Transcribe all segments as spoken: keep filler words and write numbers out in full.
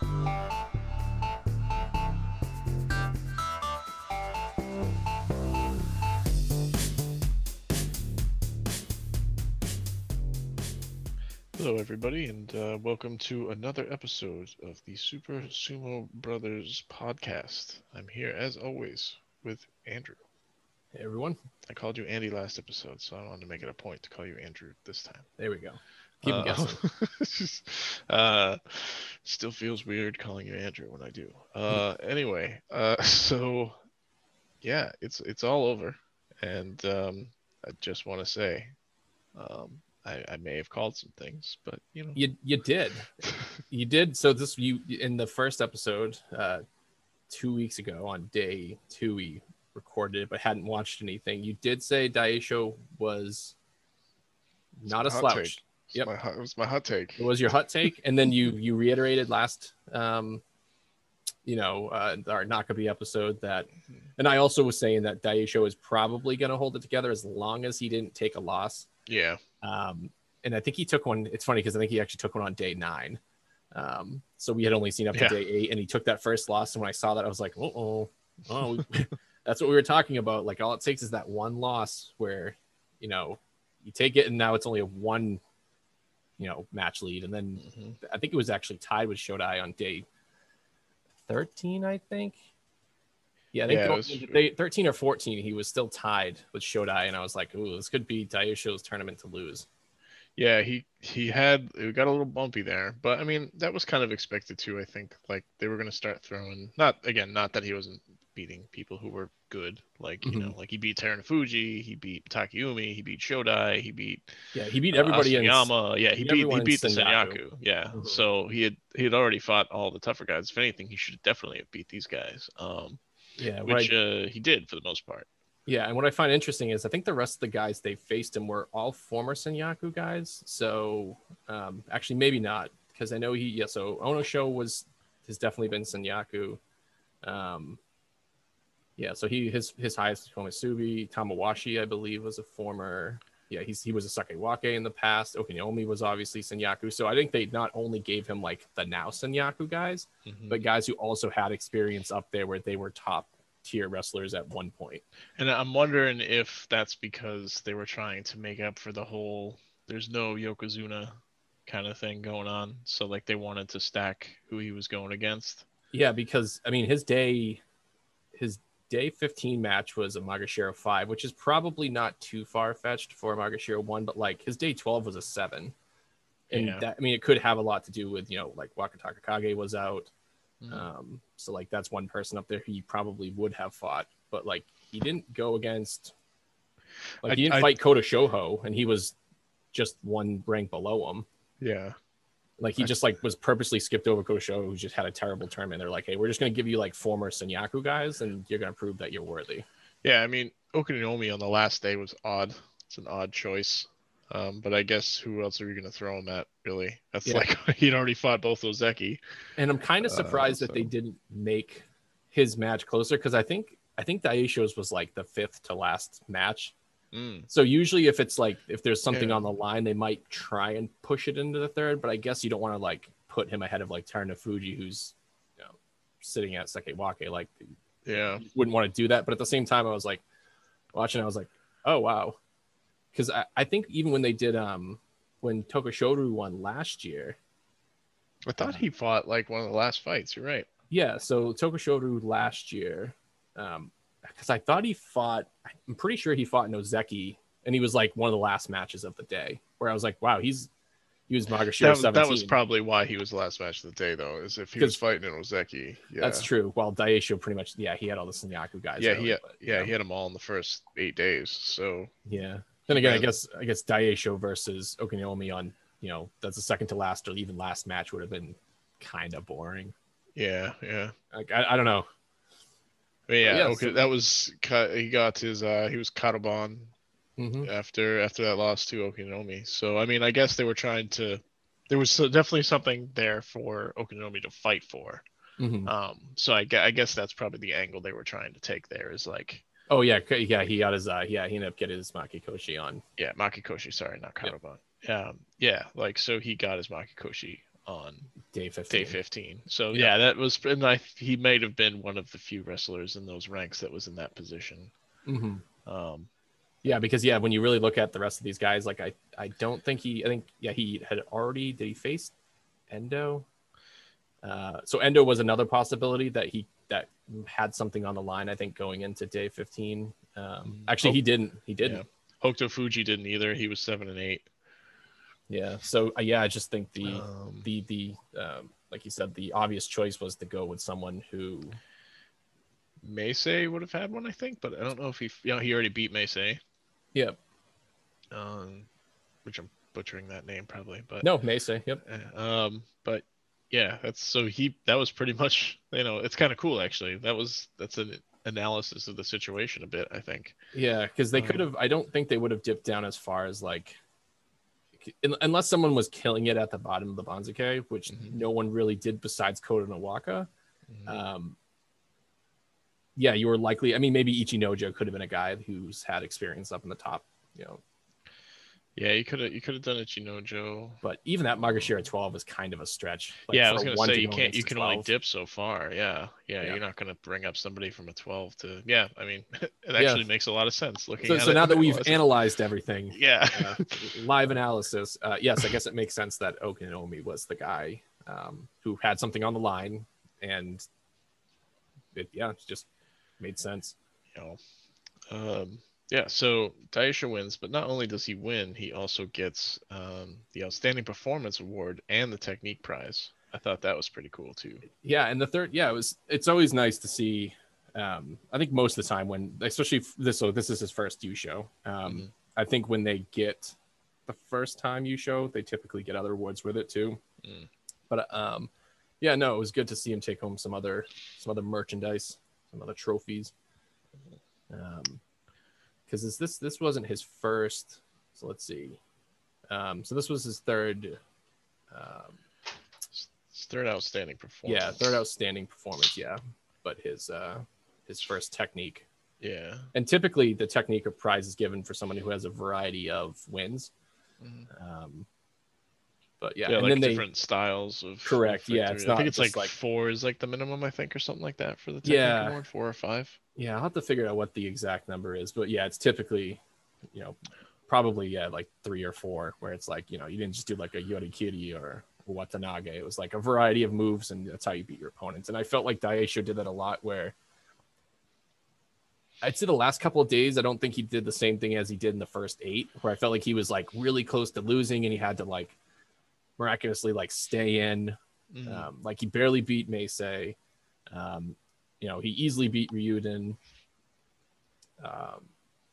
Hello, everybody, and uh, welcome to another episode of the Super Sumo Brothers podcast. I'm here, as always, with Andrew. Hey, everyone. I called you Andy last episode, so I wanted to make it a point to call you Andrew this time. There we go. Keep 'em Uh, guessing. just, uh, still feels weird calling you Andrew when I do. Uh, anyway, uh, so yeah, it's it's all over, and um, I just want to say, um, I, I may have called some things, but you know, You you did. You did. So this you in the first episode, uh, two weeks ago on day two, we recorded it, but hadn't watched anything. You did say Daisho was not a hot slouch. take. It's Yep. my hot, it was my hot take. It was your hot take, and then you you reiterated last, um, you know, uh, our Nakabe episode that, and I also was saying that Daisho is probably going to hold it together as long as he didn't take a loss. Yeah. Um, and I think he took one. It's funny because I think he actually took one on day nine. Um, so we had only seen up to Yeah. day eight, and he took that first loss. And when I saw that, I was like, "Oh, oh, that's what we were talking about." Like, all it takes is that one loss where, you know, you take it, and now it's only a one, you know, match lead. And then Mm-hmm. I think it was actually tied with Shodai on day thirteen. I think. Yeah, I think Yeah, it going was- into day thirteen or fourteen, he was still tied with Shodai, and I was like, "Ooh, this could be Daisho's tournament to lose." Yeah, he he had it got a little bumpy there, but I mean that was kind of expected too. I think like they were gonna start throwing not again, not that he wasn't beating people who were good, like you know, like he beat Terunofuji, he beat Takayumi, he beat Shodai, he beat Yeah, he beat uh, everybody in Asuyama. Yeah, he beat beat he everyone in beat the Senyaku. Senyaku. Yeah, Mhm. so he had he had already fought all the tougher guys. If anything, he should definitely have beat these guys. Um, Yeah, which right. uh, he did for the most part. Yeah, and what I find interesting is I think the rest of the guys they faced him were all former Senyaku guys. So um, actually, maybe not because I know he. Yeah, so Onosho was has definitely been Senyaku. Um, yeah, so he his his highest Komisubi Tamawashi, I believe, was a former. Yeah, he's he was a Sakewake in the past. Okinomi was obviously Senyaku. So I think they not only gave him like the now Senyaku guys, Mhm. but guys who also had experience up there where they were top tier wrestlers at one point. And I'm wondering if that's because they were trying to make up for the whole there's no Yokozuna kind of thing going on. So like they wanted to stack who he was going against. Yeah, because I mean his day his day fifteen match was a Magashiro five, which is probably not too far fetched for a Magashiro one, but like his day twelve was a seven. And Yeah. that I mean it could have a lot to do with, you know, like Wakataka Kage was out. Mhm. Um, so like that's one person up there he probably would have fought, but like he didn't go against like I- he didn't I- fight Kota Shoho, and he was just one rank below him. Yeah. Like he I- just like was purposely skipped over Kota Shoho, who just had a terrible tournament. They're like, hey, we're just gonna give you like former Senyaku guys, and you're gonna prove that you're worthy. Yeah, I mean Okinomi on the last day was odd. It's an odd choice. Um, but I guess who else are you going to throw him at, really? That's Yeah. like he'd already fought both Ozeki. And I'm kind of Uh, surprised that they so- didn't make his match closer because I think I think Daisho's was like the fifth to last match. Mm. So usually if it's like if there's something Yeah. on the line, they might try and push it into the third. But I guess you don't want to like put him ahead of like Terunofuji, who's you know sitting at Sakewake. Like Yeah. you wouldn't want to do that. But at the same time, I was like watching, I was like, oh wow, because I, I think even when they did um when Tokoshoru won last year. I thought he fought like one of the last fights. You're right. Yeah, so Tokoshoru last year, um, because I thought he fought, I'm pretty sure he fought Nozeki, and he was like one of the last matches of the day. Where I was like, wow, he's he was Magashiro That was, seventeen. that was probably why he was the last match of the day, though, is if he was Because- fighting in Ozeki. Yeah. That's true. While Daisho pretty much, yeah, he had all the Senyaku guys. Yeah, early, he had, but, yeah, he had them all in the first eight days. So yeah. Then again, I Yeah. guess I guess Daisho versus Okinomi on you know that's the second to last or even last match would have been kind of boring. yeah, yeah. Like I, I don't know. But yeah, yeah, okay, so- that was Ka- he got his uh he was Kadoban Mhm. after after that loss to Okinomi. So I mean, I guess they were trying to. There was so- definitely something there for Okinomi to fight for. Mhm. Um, so I, gue- I guess that's probably the angle they were trying to take there is like, Oh yeah, c- yeah, he got his uh yeah, he ended up getting his Makikoshi on. yeah, Makikoshi, sorry, not Yep. Kadoban. Um, yeah, like so he got his Makikoshi on day fifteen. day fifteen. So Yep. yeah, that was, and I, he might have been one of the few wrestlers in those ranks that was in that position. Mm-hmm. Um, yeah, because yeah, when you really look at the rest of these guys, like I, I don't think he, I think yeah, he had already did he face Endo? Uh, so Endo was another possibility that he that had something on the line. I think going into day fifteen. Um, actually, Oh, he didn't. He didn't. Yeah. Hokuto Fuji didn't either. He was seven and eight. Yeah. So uh, yeah, I just think the Um, the the um, like you said, the obvious choice was to go with someone who Meisei would have had one, I think, but I don't know if he, you know, he already beat Meisei. yeah. Um, which I'm butchering that name probably, but No, Mesa. Yep. um, but yeah, that's so he that was pretty much, you know, it's kind of cool actually. That was that's an analysis of the situation a bit, I think. Yeah, because they Um, could have. I don't think they would have dipped down as far as like, un- unless someone was killing it at the bottom of the Banzuke, which Mhm. no one really did besides Kota Nawaka. Mhm. Um, yeah, you were likely. I mean, maybe Ichinojo could have been a guy who's had experience up in the top, you know. Yeah, you could have you could have done it, Ichinojo. But even that Magashira twelve is kind of a stretch. Like, Yeah, I for was a gonna one say to you go can't. against You a can only twelve. dip so far. Yeah, yeah. Yeah. You're not gonna bring up somebody from a twelve to. Yeah, I mean, it Yeah. actually makes a lot of sense looking So, at so it. now and that we've analyzing. analyzed everything, Yeah, uh, live analysis, uh, yes, I guess it makes sense that Okinomi was the guy um, who had something on the line, and it, yeah, it just made sense. you know, um, yeah. So Daisha wins, but not only does he win, he also gets um, the Outstanding Performance Award and the Technique Prize. I thought that was pretty cool too. Yeah, and the third, yeah, it was. It's always nice to see. Um, I think most of the time when, especially f- this, so this is his first U show. Um, Mhm. I think when they get the first time U show, they typically get other awards with it too. Mm. But um, yeah, no, it was good to see him take home some other some other merchandise, some other trophies. Um, because this this this wasn't his first. So let's see. Um, so this was his third. Um, It's third outstanding performance. yeah, third outstanding performance. Yeah, but his uh, his first technique. Yeah. And typically, the technique of prize is given for someone who has a variety of wins. Mhm. Um, but yeah, Yeah, and like then they different styles of correct. of Yeah, victory. it's I not think it's just like, like four is like the minimum, I think, or something like that for the technique Yeah. award, four or five. yeah. I'll have to figure out what the exact number is, but yeah, it's typically, you know, probably yeah, like three or four, where it's like, you know, you didn't just do like a Yorikiri or Watanage. It was like a variety of moves, and that's how you beat your opponents. And I felt like Daisho did that a lot, where I'd say the last couple of days, I don't think he did the same thing as he did in the first eight, where I felt like he was like really close to losing and he had to like miraculously like stay in. Mhm. Um, like he barely beat Meisei. Um, you know, he easily beat Ryuden. Um,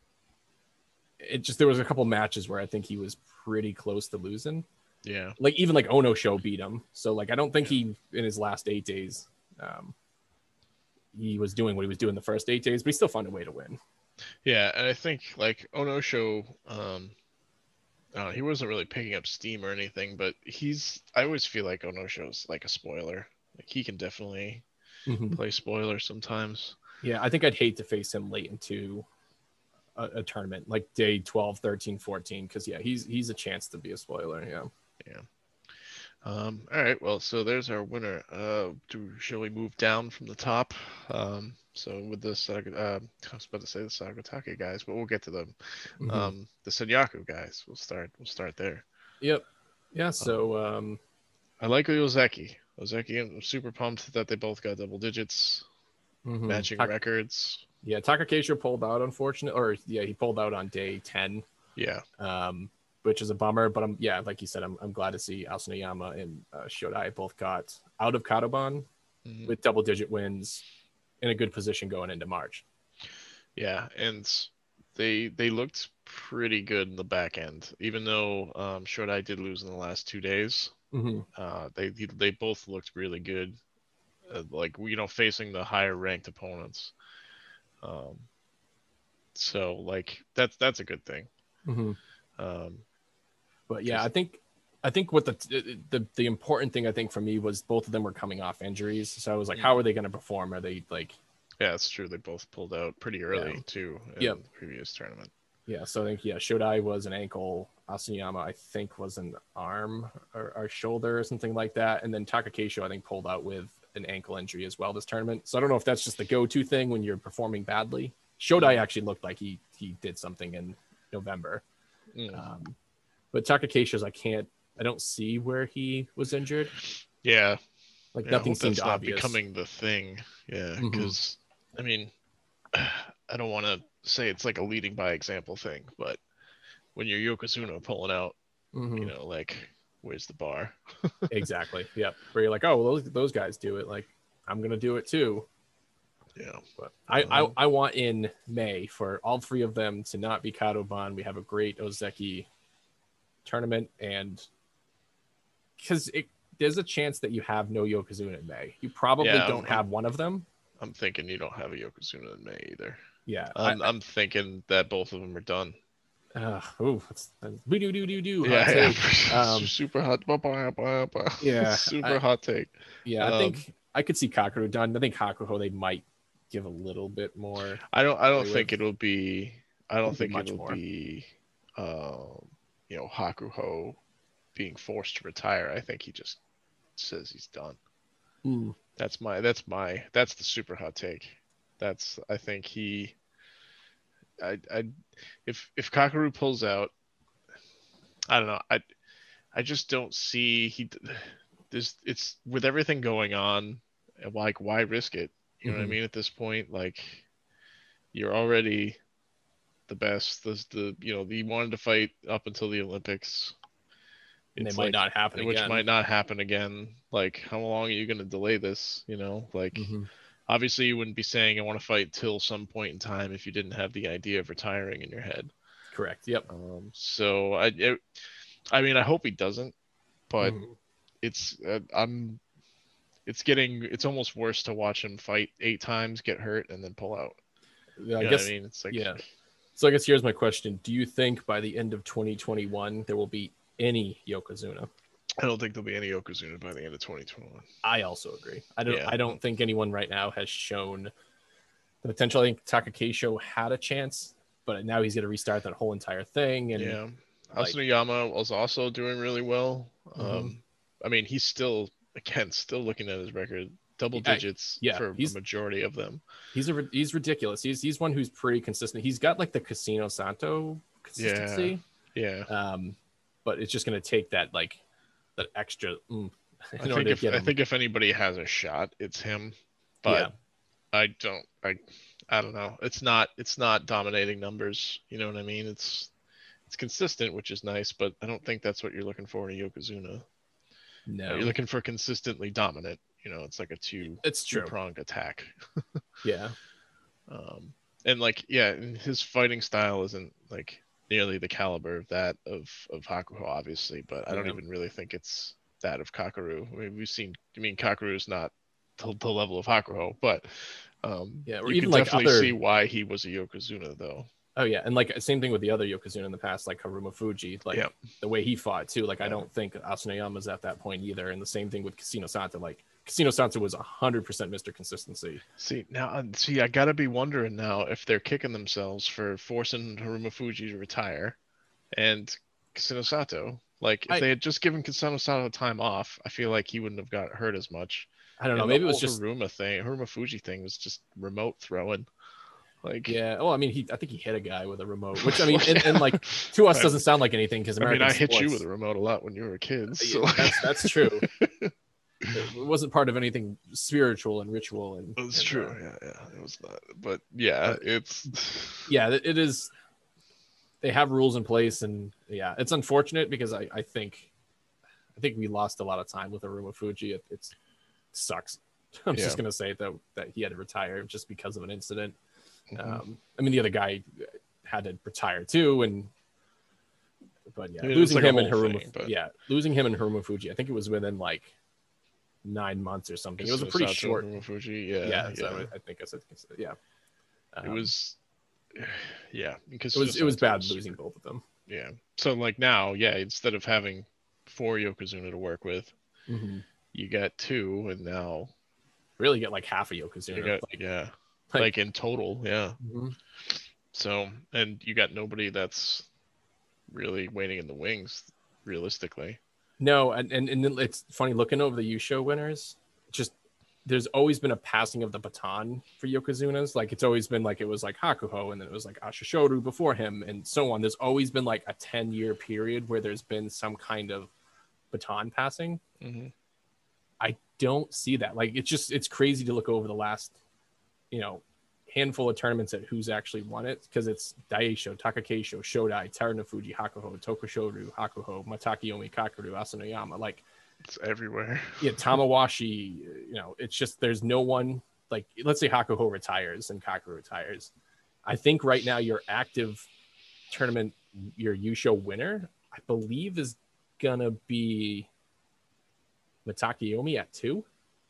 it just, there was a couple matches where I think he was pretty close to losing. Yeah. Like even like Ono Show beat him. So like I don't think he in his last eight days um, he was doing what he was doing the first eight days, but he still found a way to win. Yeah, and I think like Onosho, um, uh, he wasn't really picking up steam or anything, but he's. I always feel like Onosho's like a spoiler. Like he can definitely Mhm. play spoiler sometimes. Yeah, I think I'd hate to face him late into a, a tournament like day twelve, thirteen, fourteen, because yeah, he's he's a chance to be a spoiler. Yeah. Yeah. Um, all right. Well, so there's our winner. Uh, do, shall we move down from the top? Um, so with the Saga, uh, I was about to say the Sagatake guys, but we'll get to them. Mhm. Um, the Senyaku guys. We'll start. We'll start there. Yep. Yeah. So um, I like Ozeki. Ozeki, I'm super pumped that they both got double digits, mhm. matching Tak- records. yeah, Takakeisha pulled out, unfortunately, or yeah, he pulled out on day ten, Yeah. um, which is a bummer. But I'm yeah, like you said, I'm I'm glad to see Asanoyama and uh, Shodai both got out of Kadoban Mhm. with double digit wins in a good position going into March. Yeah, and they they looked pretty good in the back end, even though um, Shodai did lose in the last two days. Mm-hmm. Uh, they they both looked really good, uh, like you know, facing the higher ranked opponents. Um, so like that's that's a good thing. Mm-hmm. Um, But yeah, I Just- think I think what the, the the important thing I think for me was both of them were coming off injuries. So I was like, Mm. how are they going to perform? Are they like yeah, it's true. They both pulled out pretty early Yeah. too in Yep. the previous tournament. Yeah, so I think yeah, Shodai was an ankle. Asanoyama, I think, was an arm or, or shoulder or something like that, and then Takakeisho, I think, pulled out with an ankle injury as well this tournament. So I don't know if that's just the go-to thing when you're performing badly. Shodai Mm. actually looked like he he did something in November, Mm. um, but Takakeisho's I can't, I don't see where he was injured. Yeah. Like Yeah, I nothing hope seemed that's not obvious. becoming the thing. Yeah, Mhm. because I mean, I don't want to say it's like a leading by example thing, but when you're Yokozuna pulling out, Mhm. you know, like where's the bar? Exactly. Yep. Where you're like, oh, well, those those guys do it. Like, I'm gonna do it too. Yeah. But I, I, Um, I want in May for all three of them to not be Kadoban. We have a great Ozeki tournament, and because there's a chance that you have no Yokozuna in May. You probably yeah, don't I'm, I'm have one of them. I'm thinking you don't have a Yokozuna in May either. Yeah. I, I'm I'm thinking that both of them are done. uh, oh, that's, that's do do do do hot Yeah, yeah. take. Um, Super hot. yeah, Super I, hot take. yeah, I Um, think I could see Kakeru done. I think Hakuho they might give a little bit more I don't I don't play think with. it'll be I don't Wouldn't be think much it'll more. be um you know Hakuho being forced to retire. I think he just says he's done. Mm. That's my that's my that's the super hot take. That's I think he I I if if Kakaru pulls out, I don't know. I I just don't see he this it's with everything going on, like why risk it? You know what I Mm-hmm. mean at this point? Like you're already the best. This the you know he wanted to fight up until the Olympics. And they It's might like not happen which again. might not happen again. Like how long are you going to delay this? You know, like Mm-hmm. obviously you wouldn't be saying I want to fight till some point in time if you didn't have the idea of retiring in your head. Correct. Yep. Um, so I it, I mean I hope he doesn't, but Mm-hmm. it's uh, I'm it's getting it's almost worse to watch him fight eight times, get hurt, and then pull out. Yeah, I You know what I guess. mean? It's like Yeah. So I guess here's my question: do you think by the end of twenty twenty-one there will be any Yokozuna? I don't think there'll be any Yokozuna by the end of twenty twenty-one. I also agree. I don't. Yeah. I don't think anyone right now has shown the potential. I think Takakeisho had a chance, but now he's going to restart that whole entire thing. And Yeah. like, Asanoyama was also doing really well. mm-hmm. Um, I mean, he's still again still looking at his record, double yeah, digits yeah, for he's a majority of them. he's a he's ridiculous. He's he's one who's pretty consistent. He's got like the Casino Santo consistency. Yeah. Yeah. Um, but it's just going to take that like that extra. Mm, I think if I think if anybody has a shot, it's him. But yeah. I don't. I I don't know. It's not. It's not dominating numbers. You know what I mean? It's it's consistent, which is nice. But I don't think that's what you're looking for in a Yokozuna. No, you're looking for consistently dominant. You know, it's like a two. It's true. Two-pronged attack. Yeah. Um, and like yeah, his fighting style isn't like nearly the caliber of that of of Hakuho, obviously. But I don't yeah. even really think it's that of Kakaru. I mean, we've seen. I mean, Kakaru is not the, the level of Hakuho, but um, yeah, or you even can like definitely other... see why he was a Yokozuna, though. Oh yeah, and like same thing with the other Yokozuna in the past, like Haruma Fuji, like yeah. the way he fought too. Like yeah. I don't think Asanoyama's at that point either. And the same thing with Casino Santo. Like Casino Santo was a hundred percent Mister Consistency. See now, see, I gotta be wondering now if they're kicking themselves for forcing Haruma Fuji to retire, and Casino Santo. Like if I, they had just given Casino Santo time off, I feel like he wouldn't have got hurt as much. I don't know. And Maybe the it was just Haruma thing. Haruma Fuji thing was just remote throwing. Like yeah, well, I mean, he I think he hit a guy with a remote, which I mean, and, and like to us doesn't sound like anything because American. I mean, I sports, hit you with a remote a lot when you were a kid. So. Yeah, that's that's true. It wasn't part of anything spiritual and ritual, and it's and, true. Uh, yeah, yeah, it was not. But yeah, but, it's yeah, it is. They have rules in place, and yeah, it's unfortunate because I I think I think we lost a lot of time with Haruma Fuji. It it's, it sucks. I'm yeah. just gonna say that that he had to retire just because of an incident. Mm-hmm. Um, I mean, the other guy had to retire too, and but yeah, losing like him and Haruma, thing, but... yeah, losing him and Haruma Fuji. I think it was within like nine months or something. It was a pretty Sato short. Haruma Fuji, yeah, yeah, yeah. So I think I said, yeah. Um, it was, yeah, because it was it was bad was losing both of them. Yeah, so like now, yeah, instead of having four Yokozuna to work with, mm-hmm. you got two, and now really get like half a Yokozuna. Got, like, yeah. Like, like in total, yeah. Mm-hmm. So, and you got nobody that's really waiting in the wings, realistically. No, and, and and it's funny looking over the U show winners. Just there's always been a passing of the baton for Yokozunas. Like it's always been like it was like Hakuho, and then it was like Ashashoru before him, and so on. There's always been like a ten year period where there's been some kind of baton passing. Mm-hmm. I don't see that. Like it's just it's crazy to look over the last, you know, handful of tournaments at who's actually won it, because it's Daisho, Takakeisho, Shodai, Terunofuji, Hakuho, Tokushoru, Hakuho, Matakiyomi, Kakeru, Asanoyama. Like it's everywhere. Yeah, Tamawashi. You know, it's just there's no one like. Let's say Hakuho retires and Kakeru retires. I think right now your active tournament, your Yusho winner, I believe is gonna be Matakiyomi at two.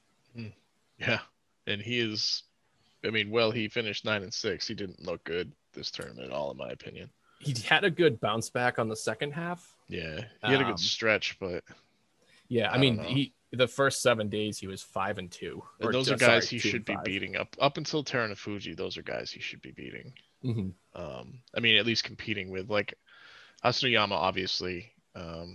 Yeah, and he is. I mean, well, he finished nine and six. He didn't look good this tournament at all, in my opinion. He had a good bounce back on the second half. Yeah, he had a Um, good stretch, but Yeah, I, I mean, don't know. he the first seven days he was five and two. and Or, those uh, are guys sorry, he two should and be five. beating up up until Terunofuji. Those are guys he should be beating. Mhm. Um, I mean, at least competing with like Asanoyama, obviously. Um,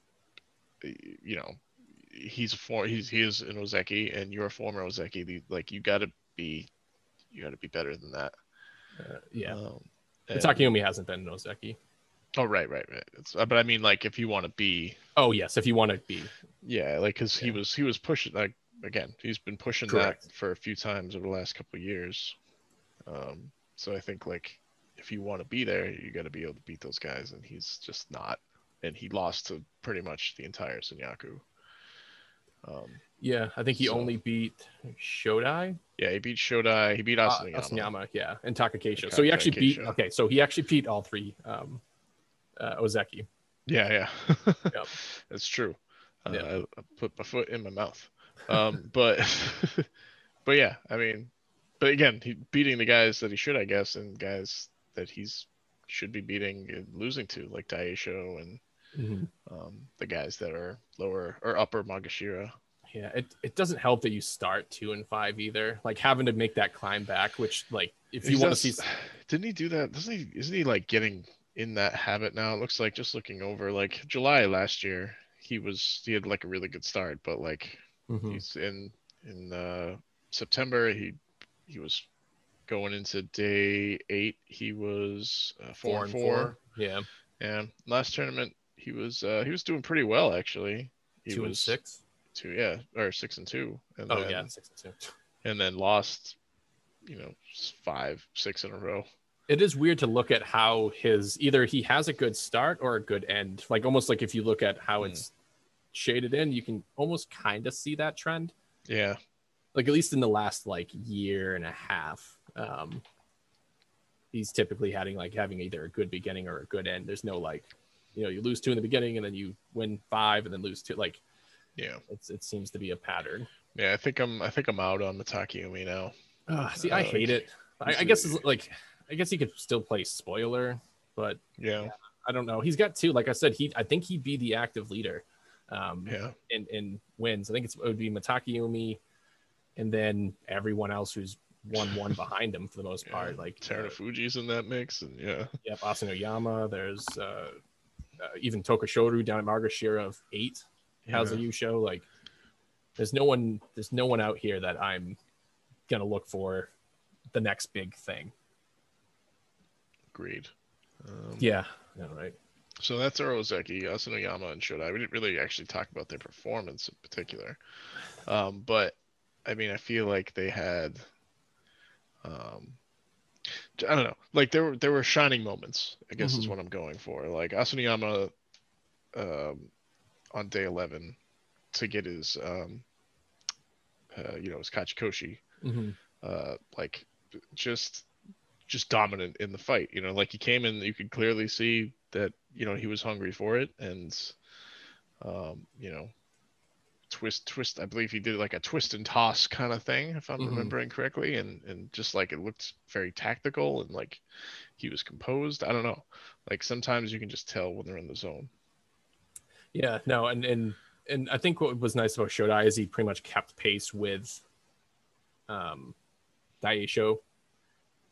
you know, he's a for he's he is an Ozeki, and you're a former Ozeki. The, like you got to be, you got to be better than that. Uh, yeah, Um, and- Takeyomi hasn't been Nozeki. Oh right, right, right. It's, uh, but I mean, like if you want to be, Oh yes, if you want to be. yeah, like because he Yeah. was he was pushing like again, he's been pushing Correct. that for a few times over the last couple of years. Um, so I think like if you want to be there, you got to be able to beat those guys, and he's just not. And he lost to pretty much the entire Senyaku. Um, Yeah, I think he So- only beat Shodai, yeah, he beat Shodai, he beat uh, Asanoyama. Asanyama, yeah, and Takakeisho. And So he actually beat. Takakeisho. Okay, so he actually beat all three um, uh, Ozeki. Yeah, yeah, Yep. that's true. Uh, Yeah. I, I put my foot in my mouth, um, but but yeah, I mean, but again, he beating the guys that he should, I guess, and guys that he's should be beating and losing to, like Daisho and Mhm. um, the guys that are lower or upper Magashira. Yeah, it, it doesn't help that you start two and five either. Like having to make that climb back, which like if you He want to does- see, didn't he do that? Doesn't he? Isn't he like getting in that habit now? It looks like just looking over like July last year, he was he had like a really good start, but like Mhm. he's in in uh, September he he was going into day eight. He was uh, four, four and and four. four. Yeah, And last tournament he was uh, he was doing pretty well actually. He two was and six. two, yeah, or six and two, and Oh then, yeah, six and two. and then lost, you know, five, six in a row. It is weird to look at how his either he has a good start or a good end. Like almost like if you look at how Hmm. it's shaded in, you can almost kind of see that trend. Yeah, Like at least in the last like year and a half, um, he's typically having like having either a good beginning or a good end. There's no like, you know, you lose two in the beginning and then you win five and then lose two. Like yeah, it's it seems to be a pattern. yeah. I think I'm I think I'm out on Matakiyomi now. Uh, see, I Uh, hate like, it. I, he's I guess a- it's like I guess he could still play spoiler, but Yeah, I don't know. He's got two. Like I said, he I think he'd be the active leader. Um, yeah, in, in wins. I think it's, it would be Matakiyomi and then everyone else who's won one behind him for the most yeah. part. Like uh, Terunofuji's in that mix, and yeah, yep, Asanoyama. There's uh, uh, even Tokoshoru down at Margashira of eight has a yeah. U show. Like there's no one there's no one out here that I'm gonna look for the next big thing. Agreed. Um, Yeah. Yeah, right. So that's our Ozeki, Asanoyama, and Shodai. We didn't really actually talk about their performance in particular, um, but I mean, I feel like they had, um, I don't know, like there were there were shining moments. I guess is Mhm. what I'm going for. Like Asanoyama, um, on day eleven, to get his, um, uh, you know, his Kachikoshi, Mhm. uh, like just just dominant in the fight. You know, like he came in, you could clearly see that, you know, he was hungry for it, and um, you know, twist twist I believe he did like a twist and toss kind of thing, if I'm Mhm. remembering correctly, and and just like it looked very tactical and like he was composed. I don't know. Like sometimes you can just tell when they're in the zone. Yeah, no, and and and I think what was nice about Shodai is he pretty much kept pace with um Daisho.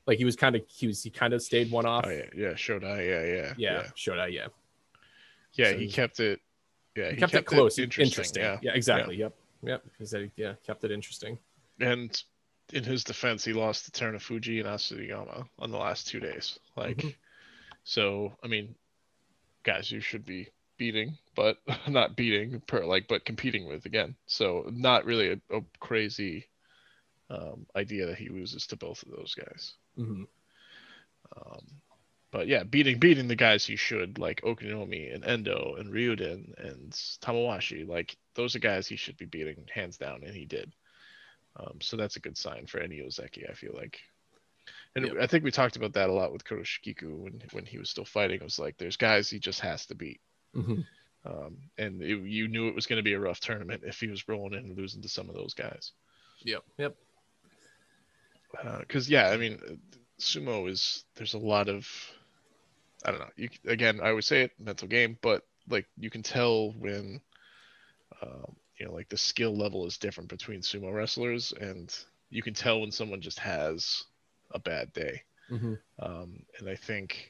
Like he was kind of he was he kind of stayed one off. Oh yeah, yeah, Shodai, yeah, yeah, Yeah, yeah, Shodai, yeah. yeah. So He he's, kept it. Yeah, he he kept it kept it close, interesting. interesting. Yeah, Yeah, yeah. exactly. Yep, yep. He said, yeah, kept it interesting. And in his defense, he lost to Terunofuji and Asuyama on the last two days. Like, Mm-hmm. so I mean, guys, you should be beating, but not beating per like, but competing with again. So not really a, a crazy um, idea that he loses to both of those guys. Mm-hmm. Um, but yeah, beating beating the guys he should, like Okinomi and Endo and Ryuden and Tamawashi, like those are guys he should be beating hands down, and he did. Um, so that's a good sign for any Ozeki, I feel like. And Yep. I think we talked about that a lot with Kuroshikiku when when he was still fighting. It was like there's guys he just has to beat. Mm-hmm. Um, and it, you knew it was going to be a rough tournament if he was rolling in and losing to some of those guys. Yep. Yep. Because uh, yeah, I mean, sumo is there's a lot of I don't know. You again, I would say it mental game, but like you can tell when um, you know like the skill level is different between sumo wrestlers, and you can tell when someone just has a bad day. Mm-hmm. Um, and I think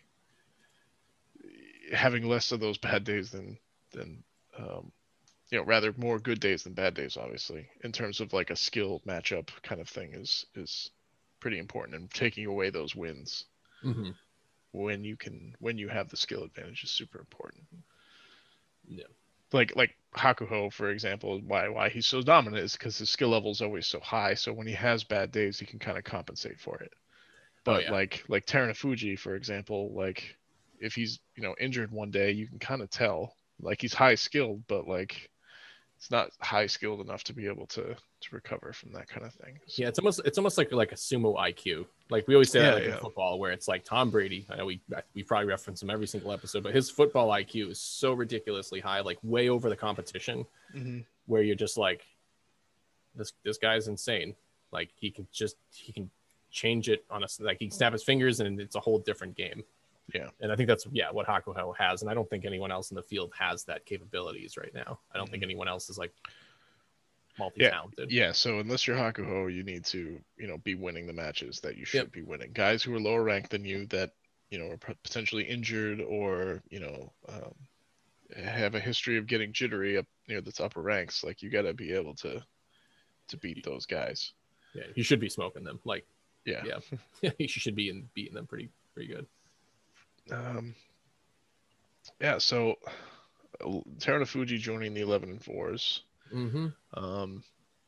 having less of those bad days than than um, you know rather more good days than bad days, obviously, in terms of like a skill matchup kind of thing is is pretty important, and taking away those wins. Mm-hmm. when you can when you have the skill advantage is super important. Yeah. Like like Hakuho, for example, why why he's so dominant is because his skill level is always so high. So when he has bad days, he can kind of compensate for it. Oh But yeah. like like Terunofuji, for example, like if he's you know injured one day, you can kind of tell. Like he's high skilled, but like it's not high skilled enough to be able to to recover from that kind of thing. So, Yeah, it's almost it's almost like like a sumo I Q. Like we always say that yeah, like in yeah. football, where it's like Tom Brady. I know we we probably reference him every single episode, but his football I Q is so ridiculously high, like way over the competition, Mm-hmm. where you're just like, this this guy's insane. Like he can just he can change it on us. Like he can snap his fingers and it's a whole different game. Yeah. And I think that's yeah what Hakuho has, and I don't think anyone else in the field has that capabilities right now. I don't Mhm. think anyone else is like Yeah, multi-talented. yeah. So unless you're Hakuho, you need to, you know, be winning the matches that you should Yep. be winning. Guys who are lower ranked than you that, you know, are p- potentially injured or, you know, um, have a history of getting jittery up near the upper ranks, like you got to be able to to beat those guys. Yeah, you should be smoking them. Like Yeah. yeah, you should be in beating them pretty pretty good. Um. Yeah. So uh, Terunofuji joining the eleven and fours. Mm-hmm. Um.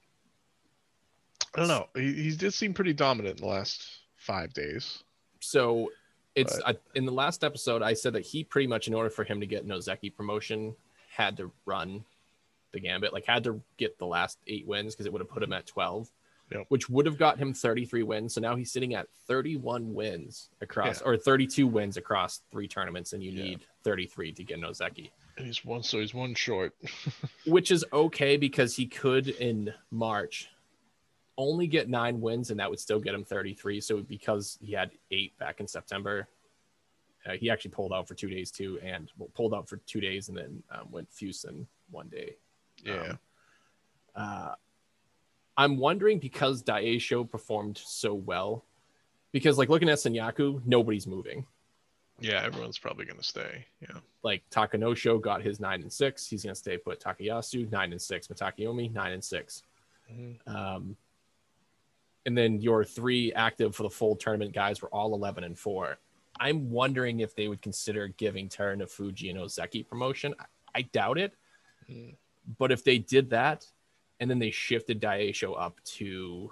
I don't know. He, he did seem pretty dominant in the last five days. So it's But I, in the last episode I said that he pretty much, in order for him to get an Ozeki promotion, had to run the gambit, like had to get the last eight wins because it would have put him at twelve, Yep. which would have got him thirty-three wins. So now he's sitting at thirty-one wins across, Yeah. or thirty-two wins across three tournaments, and you Yeah. need thirty-three to get an Ozeki, and he's one, so he's one short. which is okay because he could in March only get nine wins and that would still get him thirty-three. So because he had eight back in September, uh, he actually pulled out for two days too, and well, pulled out for two days and then um, went Fusen one day. Yeah. Um, uh, I'm wondering because Daisho performed so well, because like looking at Senyaku, nobody's moving. Yeah, everyone's probably gonna stay. Yeah. Like Takanosho got his nine and six. He's gonna stay put. Takayasu nine and six. Matakeyomi nine and six. Mm-hmm. Um, and then your three active for the full tournament guys were all eleven and four. I'm wondering if they would consider giving Terunofuji and Ozeki promotion. I, I doubt it. Mm. But if they did that, and then they shifted Daisho up to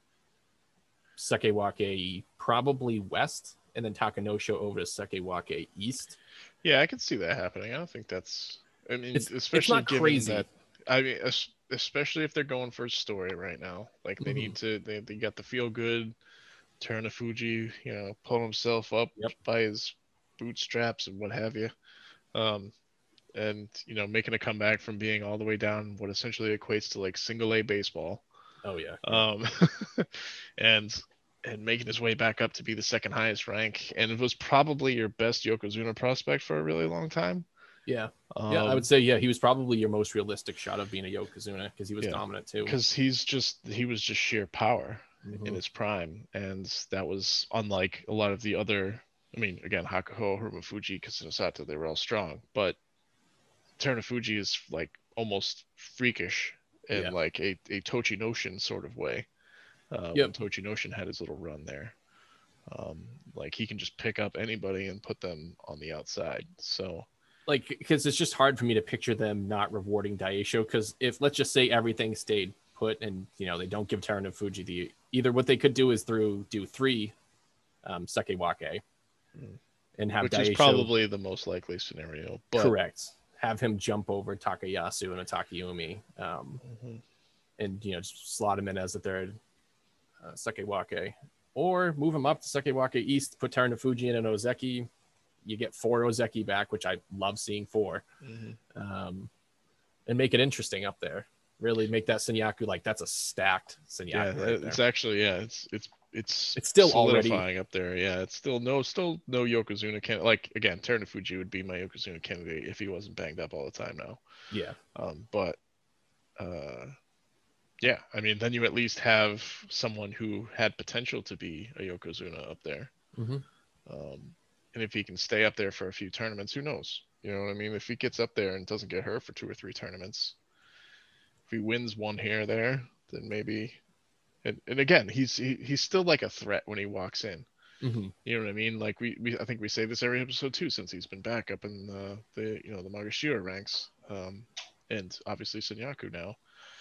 Sakewake, probably west, and then Takanosho over to Sakewake east. Yeah, I can see that happening. I don't think that's. I mean, It's especially it's not given crazy. that. I mean, es- especially if they're going for a story right now. Like they Mhm. need to. They they got the feel good. Terunofuji, you know, pull himself up Yep. by his bootstraps and what have you. Um, and you know, making a comeback from being all the way down, what essentially equates to like single A baseball. Oh yeah. Um, and and making his way back up to be the second highest rank, and it was probably your best Yokozuna prospect for a really long time. Yeah. Um, Yeah, I would say yeah, he was probably your most realistic shot of being a Yokozuna because he was Yeah. dominant too. because he's just he was just sheer power. in Mhm. his prime, and that was unlike a lot of the other. I mean, again, Hakuho, Hirumafuji, Kasunosata, they were all strong, but Terunofuji is like almost freakish in Yeah. like a, a Tochinoshin sort of way. Uh, when Yep. Tochinoshin had his little run there, um, like he can just pick up anybody and put them on the outside. So Like, because it's just hard for me to picture them not rewarding Daisho. Because if, let's just say, everything stayed put and, you know, they don't give Terunofuji the, either what they could do is through do three um, Sakewake mm, and have which is Daisho probably the most likely scenario, but correct, have him jump over Takayasu and a Takeyomi, um, mhm, and, you know, just slot him in as the third uh, Sakewake, or move him up to Sakewake East, put Terunofuji in an Ozeki. You get four Ozeki back, which I love seeing four, mhm. um, and make it interesting up there. Really make that Senyaku like that's a stacked Yeah, Senyaku right that- there. it's actually yeah, it's it's it's It's still already solidifying up there. Yeah, it's still no still no Yokozuna can like again, Terunofuji would be my Yokozuna candidate if he wasn't banged up all the time now. yeah Um, but uh, yeah, I mean, then you at least have someone who had potential to be a Yokozuna up there. mm-hmm. Um, and if he can stay up there for a few tournaments, who knows? You know what I mean? If he gets up there and doesn't get hurt for two or three tournaments, if he wins one here or there, then maybe. And, and again, he's he, he's still like a threat when he walks in. Mm-hmm. You know what I mean? Like we, we I think we say this every episode too since he's been back up in the, the you know the Magashira ranks, um, and obviously Senyaku now.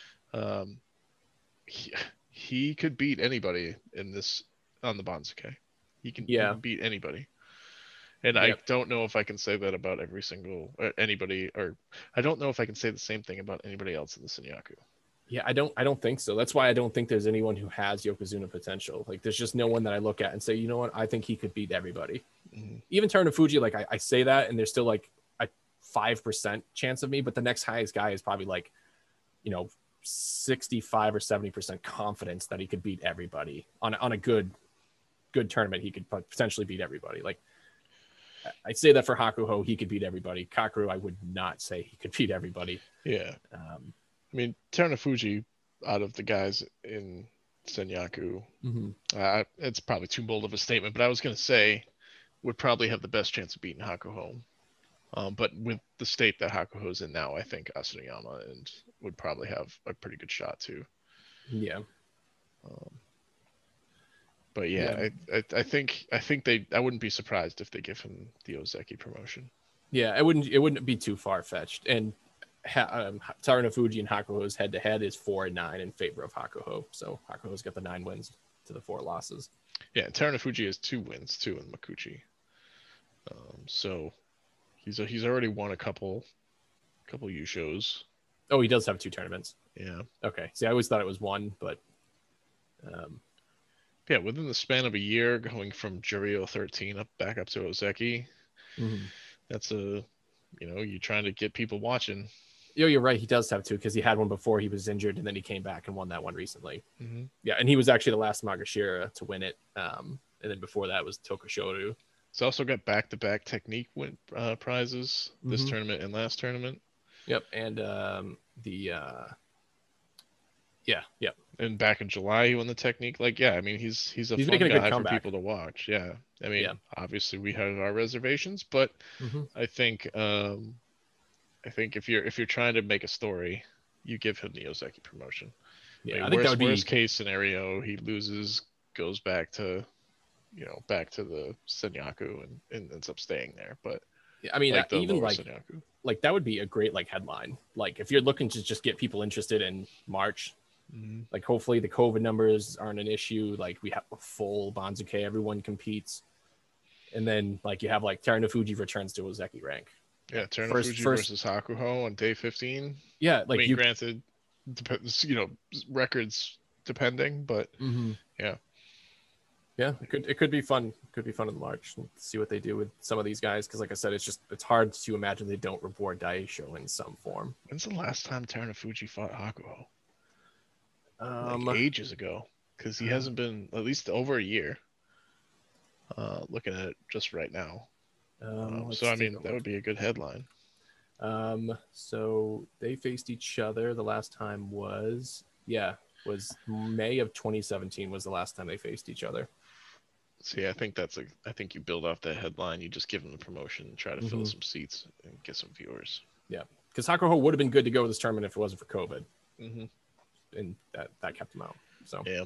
Um, he, he could beat anybody in this on the Banzuke. He can he yeah can beat anybody. And I yep don't know if I can say that about every single uh, anybody, or I don't know if I can say the same thing about anybody else in the Senyaku. yeah I don't I don't think so. That's why I don't think there's anyone who has Yokozuna potential. Like there's just no one that I look at and say, you know what, I think he could beat everybody. Mm-hmm. Even Terunofuji, like I, I say that and there's still like a five percent chance of me, but the next highest guy is probably like, you know, sixty-five or seventy percent confidence that he could beat everybody on on a good good tournament. He could potentially beat everybody. Like I say that for Hakuho, he could beat everybody. Kakeru, I would not say he could beat everybody. Yeah, Um, I mean Terunofuji, out of the guys in Senyaku, mm-hmm. uh, it's probably too bold of a statement, but I was gonna say would probably have the best chance of beating Hakuho. Um, but with the state that Hakuho's in now, I think Asanoyama and would probably have a pretty good shot too. Yeah, Um, but yeah, yeah, I, I, I think I think they I wouldn't be surprised if they give him the Ozeki promotion. yeah. It wouldn't it wouldn't be too far fetched. And ha- um, Terunofuji and Hakuho's head to head is four and nine in favor of Hakuho. So Hakuho's got the nine wins to the four losses. Yeah, Terunofuji has two wins too in Makuchi. Um, so he's a, he's already won a couple couple U shows. Oh, he does have two tournaments. Yeah. Okay. See, I always thought it was one, but um, Yeah, within the span of a year, going from Jurio thirteen up back up to Ozeki, mm-hmm. that's a, you know, you're trying to get people watching. Yo, you're right. He does have two because he had one before he was injured, and then he came back and won that one recently. Mm-hmm. Yeah, and he was actually the last Magashira to win it. Um, and then before that was Tokoshoru. He's also got back-to-back technique win uh, prizes this Mhm. tournament and last tournament. Yep, and um, the uh, yeah, yep. And back in July, he won the technique. Like, yeah, I mean, he's he's a He's fun making a good guy for comeback. people to watch. Yeah, I mean, Yeah. obviously we had our reservations, but Mm-hmm. I think um, I think if you're if you're trying to make a story, you give him the Ozeki promotion. Yeah, I, mean, I think worst, that would be. worst case scenario, he loses, goes back to, you know, back to the Senyaku and, and ends up staying there. But I mean, like the even lower like Senyaku. like that would be a great like headline. Like if you're looking to just get people interested in March, Mm-hmm. like hopefully the COVID numbers aren't an issue. Like we have a full Banzuke, everyone competes, and then like you have like Terunofuji returns to Ozeki rank. Yeah, Terunofuji First, first, versus Hakuho on day fifteen. yeah, I like mean, you. granted, depends, you know, records depending, but Mhm. yeah, Yeah, it could it could be fun. It could be fun in March. See what they do with some of these guys because, like I said, it's just it's hard to imagine they don't reward Daisho in some form. when's the last time Terunofuji fought Hakuho? Um, Like ages ago, because he hasn't been at least over a year. Uh, looking at it just right now. um, Um, let's so I take mean, a that look. would be a good headline. Um, so they faced each other. The last time was yeah was May of twenty seventeen was the last time they faced each other. See, I think that's a. I think you build off that headline. You just give them the promotion and try to Mm-hmm. fill some seats and get some viewers. Yeah, because Hakuho would have been good to go with this tournament if it wasn't for COVID, Mm-hmm. and that that kept him out. So yeah.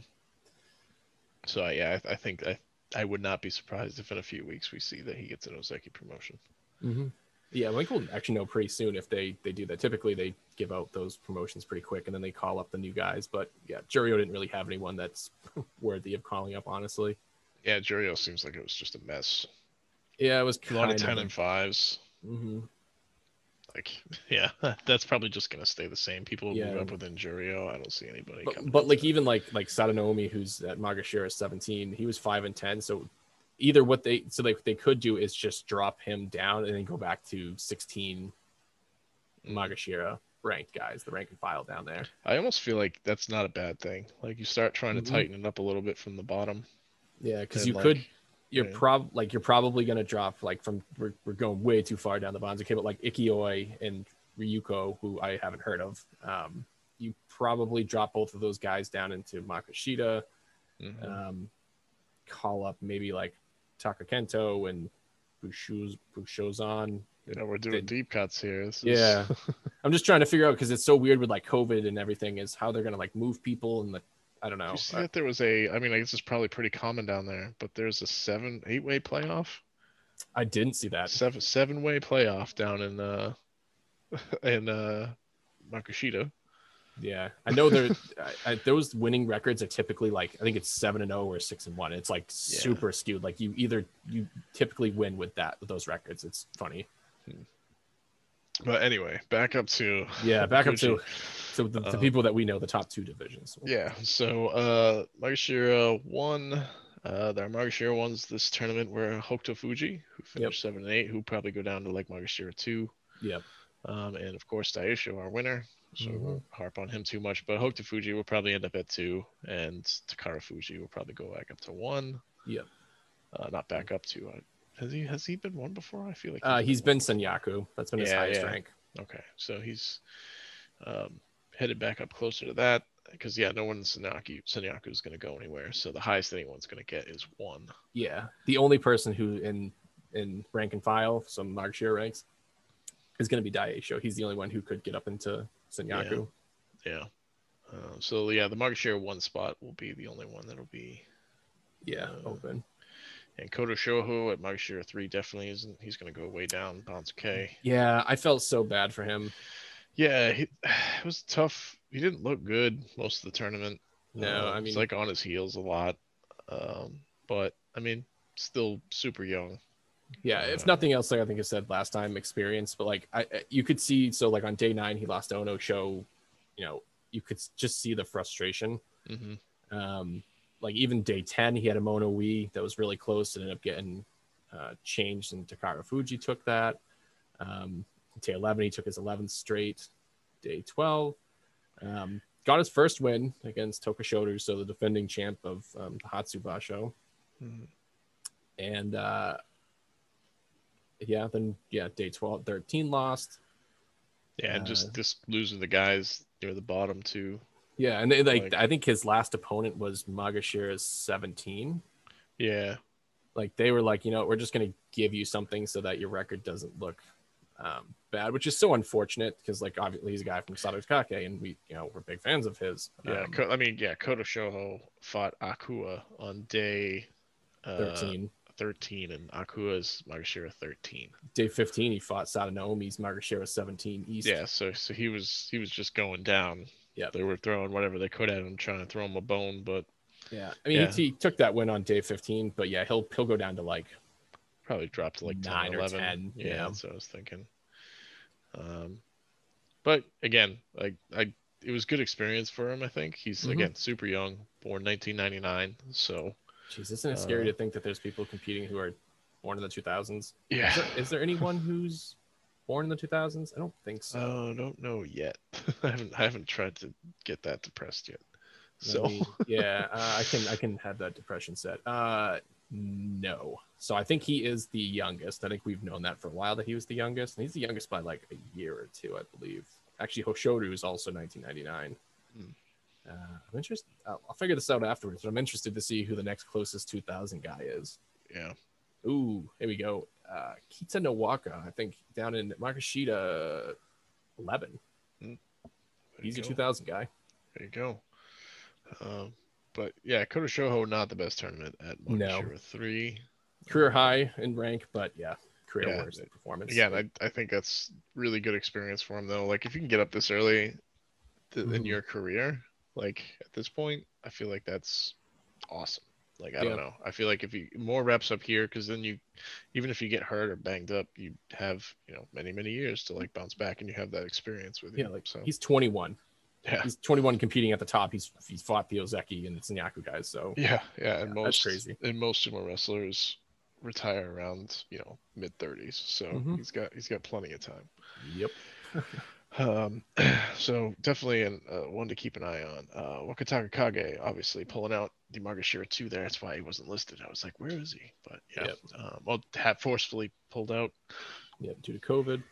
So yeah, I, I think I I would not be surprised if in a few weeks we see that he gets an Ozeki promotion. Mm-hmm. Yeah, I think we'll actually know pretty soon if they they do that. Typically, they give out those promotions pretty quick, and then they call up the new guys. But yeah, Juryo didn't really have anyone that's worthy of calling up, honestly. Yeah, Juryo seems like it was just a mess. Yeah, it was A lot of kind ten of and fives. Mm-hmm. Like, yeah, that's probably just gonna stay the same. People will Yeah. move up within Juryo. I don't see anybody coming. But, but like into- even like like Sadanomi, who's at Magashira seventeen, he was five and ten. So either what they so like they could do is just drop him down and then go back to sixteen Mm. Magashira ranked guys, the rank and file down there. I almost feel like that's not a bad thing. Like you start trying to Mhm. tighten it up a little bit from the bottom. Yeah, because And, you like, could you're yeah. prob like you're probably gonna drop like from we're, we're going way too far down the bonds. Okay, but like Ikioi and Ryuko, who I haven't heard of, um, you probably drop both of those guys down into Makashita. Mhm. Um, call up maybe like Takakento and Bushuz Bushozan. You know, we're doing they- deep cuts here. This is- Yeah. I'm just trying to figure out because it's so weird with like COVID and everything is how they're gonna like move people and the I don't Did know. you see Uh, that there was a? I mean, I guess it's probably pretty common down there, but there's a seven, eight way playoff, I didn't see that. seven, seven way playoff down in uh, in uh, Makushita. Yeah, I know there. I, I, those winning records are typically like I think it's seven and zero or six and one. It's like super skewed. Like you either you typically win with that with those records. It's funny. But anyway, back up to Yeah, back up to Gucci. so the, the Um, people that we know, the top two divisions. Yeah, so uh, Magashira won. Uh, their Magashira ones this tournament were Hokuto Fuji, who finished seven and eight, who probably go down to like Magashira two. Yep. Um, and of course Daisho, our winner. So we Mhm. won't harp on him too much, but Hokuto Fuji will probably end up at two, and Takara Fuji will probably go back up to one. Yep. Uh, not back up to. Uh, has he has he been one before? I feel like Uh, he's one been Senyaku. That's been his Yeah, highest yeah. rank. Okay, so he's um, headed back up closer to that because yeah, no one in Senyaku Senyaku is going to go anywhere. So the highest anyone's going to get is one. Yeah, the only person who in in rank and file, some Magashira ranks, is going to be Daisho. He's the only one who could get up into Senyaku. Yeah. Uh, so yeah, the Magashira one spot will be the only one that'll be. Yeah, Uh, open. And Koto Shoho at Magashira three definitely isn't. He's going to go way down. Bonds K. Yeah, I felt so bad for him. Yeah, he, it was tough. He didn't look good most of the tournament. No, Um, I he's mean- like on his heels a lot. Um, but I mean, still super young. Yeah, if Uh, nothing else, like I think I said last time, experience. But like I, I- you could see, so like on day nine, he lost to Ono Show. You know, you could s- just see the frustration. hmm Um, like even day ten, he had a Mono Wii that was really close and ended up getting uh, changed, and Takara Fuji took that. Um, day eleven, he took his eleventh straight. Day twelve, um, got his first win against Tokashodu, so the defending champ of um, the Hatsubasho. Mhm. And uh, yeah, then yeah, day twelve, thirteen lost. Yeah, and Uh, just just losing the guys near the bottom too. Yeah, and they, like Like- I think his last opponent was Magashira's seventeen. Yeah, Like they were like, you know, we're just gonna give you something so that your record doesn't look um, bad, which is so unfortunate because like obviously he's a guy from Sadokake and we, you know, we're big fans of his. yeah. Um, Ko- I mean, yeah. Koto Shoho fought Akua on day uh, thirteen. thirteen, and Akua's Magashira thirteen. Day fifteen, he fought Sadanomi's Magashira seventeen East. Yeah, so so he was he was just going down. Yep. They were throwing whatever they could at him, trying to throw him a bone, but Yeah. I mean, Yeah. He, he took that win on day fifteen, but yeah, he'll he'll go down to like probably dropped to like Nine ten, or eleven. ten, Yeah, yeah. that's what I was thinking. Um, but again, like I, it was good experience for him. I think he's Mhm. again super young, born nineteen ninety-nine. So Jeez, isn't it scary Uh, to think that there's people competing who are born in the two thousands? yeah, Is there, is there anyone who's born in the two thousands? I don't think so. Oh, I don't know yet. I haven't I haven't tried to get that depressed yet. Let So me- yeah, uh, I can I can have that depression set. Uh, no. So I think he is the youngest. I think we've known that for a while that he was the youngest, and he's the youngest by like a year or two, I believe. Actually, Hoshoru is also nineteen ninety-nine. Hmm. Uh, I'm interested. I'll, I'll figure this out afterwards, but I'm interested to see who the next closest two thousand guy is. Yeah. Ooh, here we go. Uh, Kita Nowaka, I think down in Makashita eleven. Mm, He's a go. two thousand guy. There you go. Um, but yeah, Kota Shoho not the best tournament at Magashira No. three. Career Um, high in rank, but yeah, career yeah, worst performance. Again, I, I think that's really good experience for him though. Like if you can get up this early th- in Mhm. your career, like at this point, I feel like that's awesome. Like I Yeah. don't know. I feel like if you more reps up here, because then you, even if you get hurt or banged up, you have you know many many years to like bounce back, and you have that experience with you. Yeah, like so he's twenty-one. yeah, He's twenty-one competing at the top. He's he's fought the Ozeki and the Sanyaku guys. So yeah, yeah. And yeah, that's most crazy. and most sumo wrestlers retire around you know mid thirties, so Mhm. he's got he's got plenty of time. Yep. Um, so definitely an, uh, one to keep an eye on. Uh, Wakataka Kage, obviously pulling out the Magashira two there. That's why he wasn't listed. I was like, where is he? But yeah, Yep. um, well, had forcefully pulled out. Yep. Due to COVID.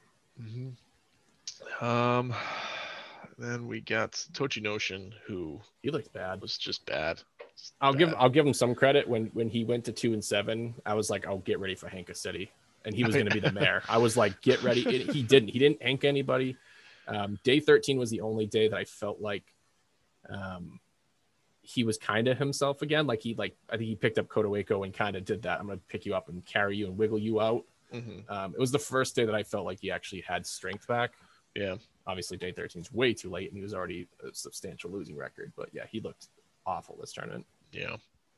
Mm-hmm. Um, then we got Tochi Notion, who He looks bad. was just bad. Just I'll bad. give I'll give him some credit. When when he went to two and seven, I was like, I'll get ready for Hanka City, and he was going to be the mayor. I was like, get ready. It, he didn't. He didn't hank anybody. Um, day thirteen was the only day that I felt like um, he was kind of himself again. Like he like I think he picked up Kodawako and kind of did that. I'm going to pick you up and carry you and wiggle you out. Mm-hmm. Um, it was the first day that I felt like he actually had strength back. Yeah. Obviously, day thirteen is way too late, and he was already a substantial losing record. But yeah, he looked awful this tournament. Yeah.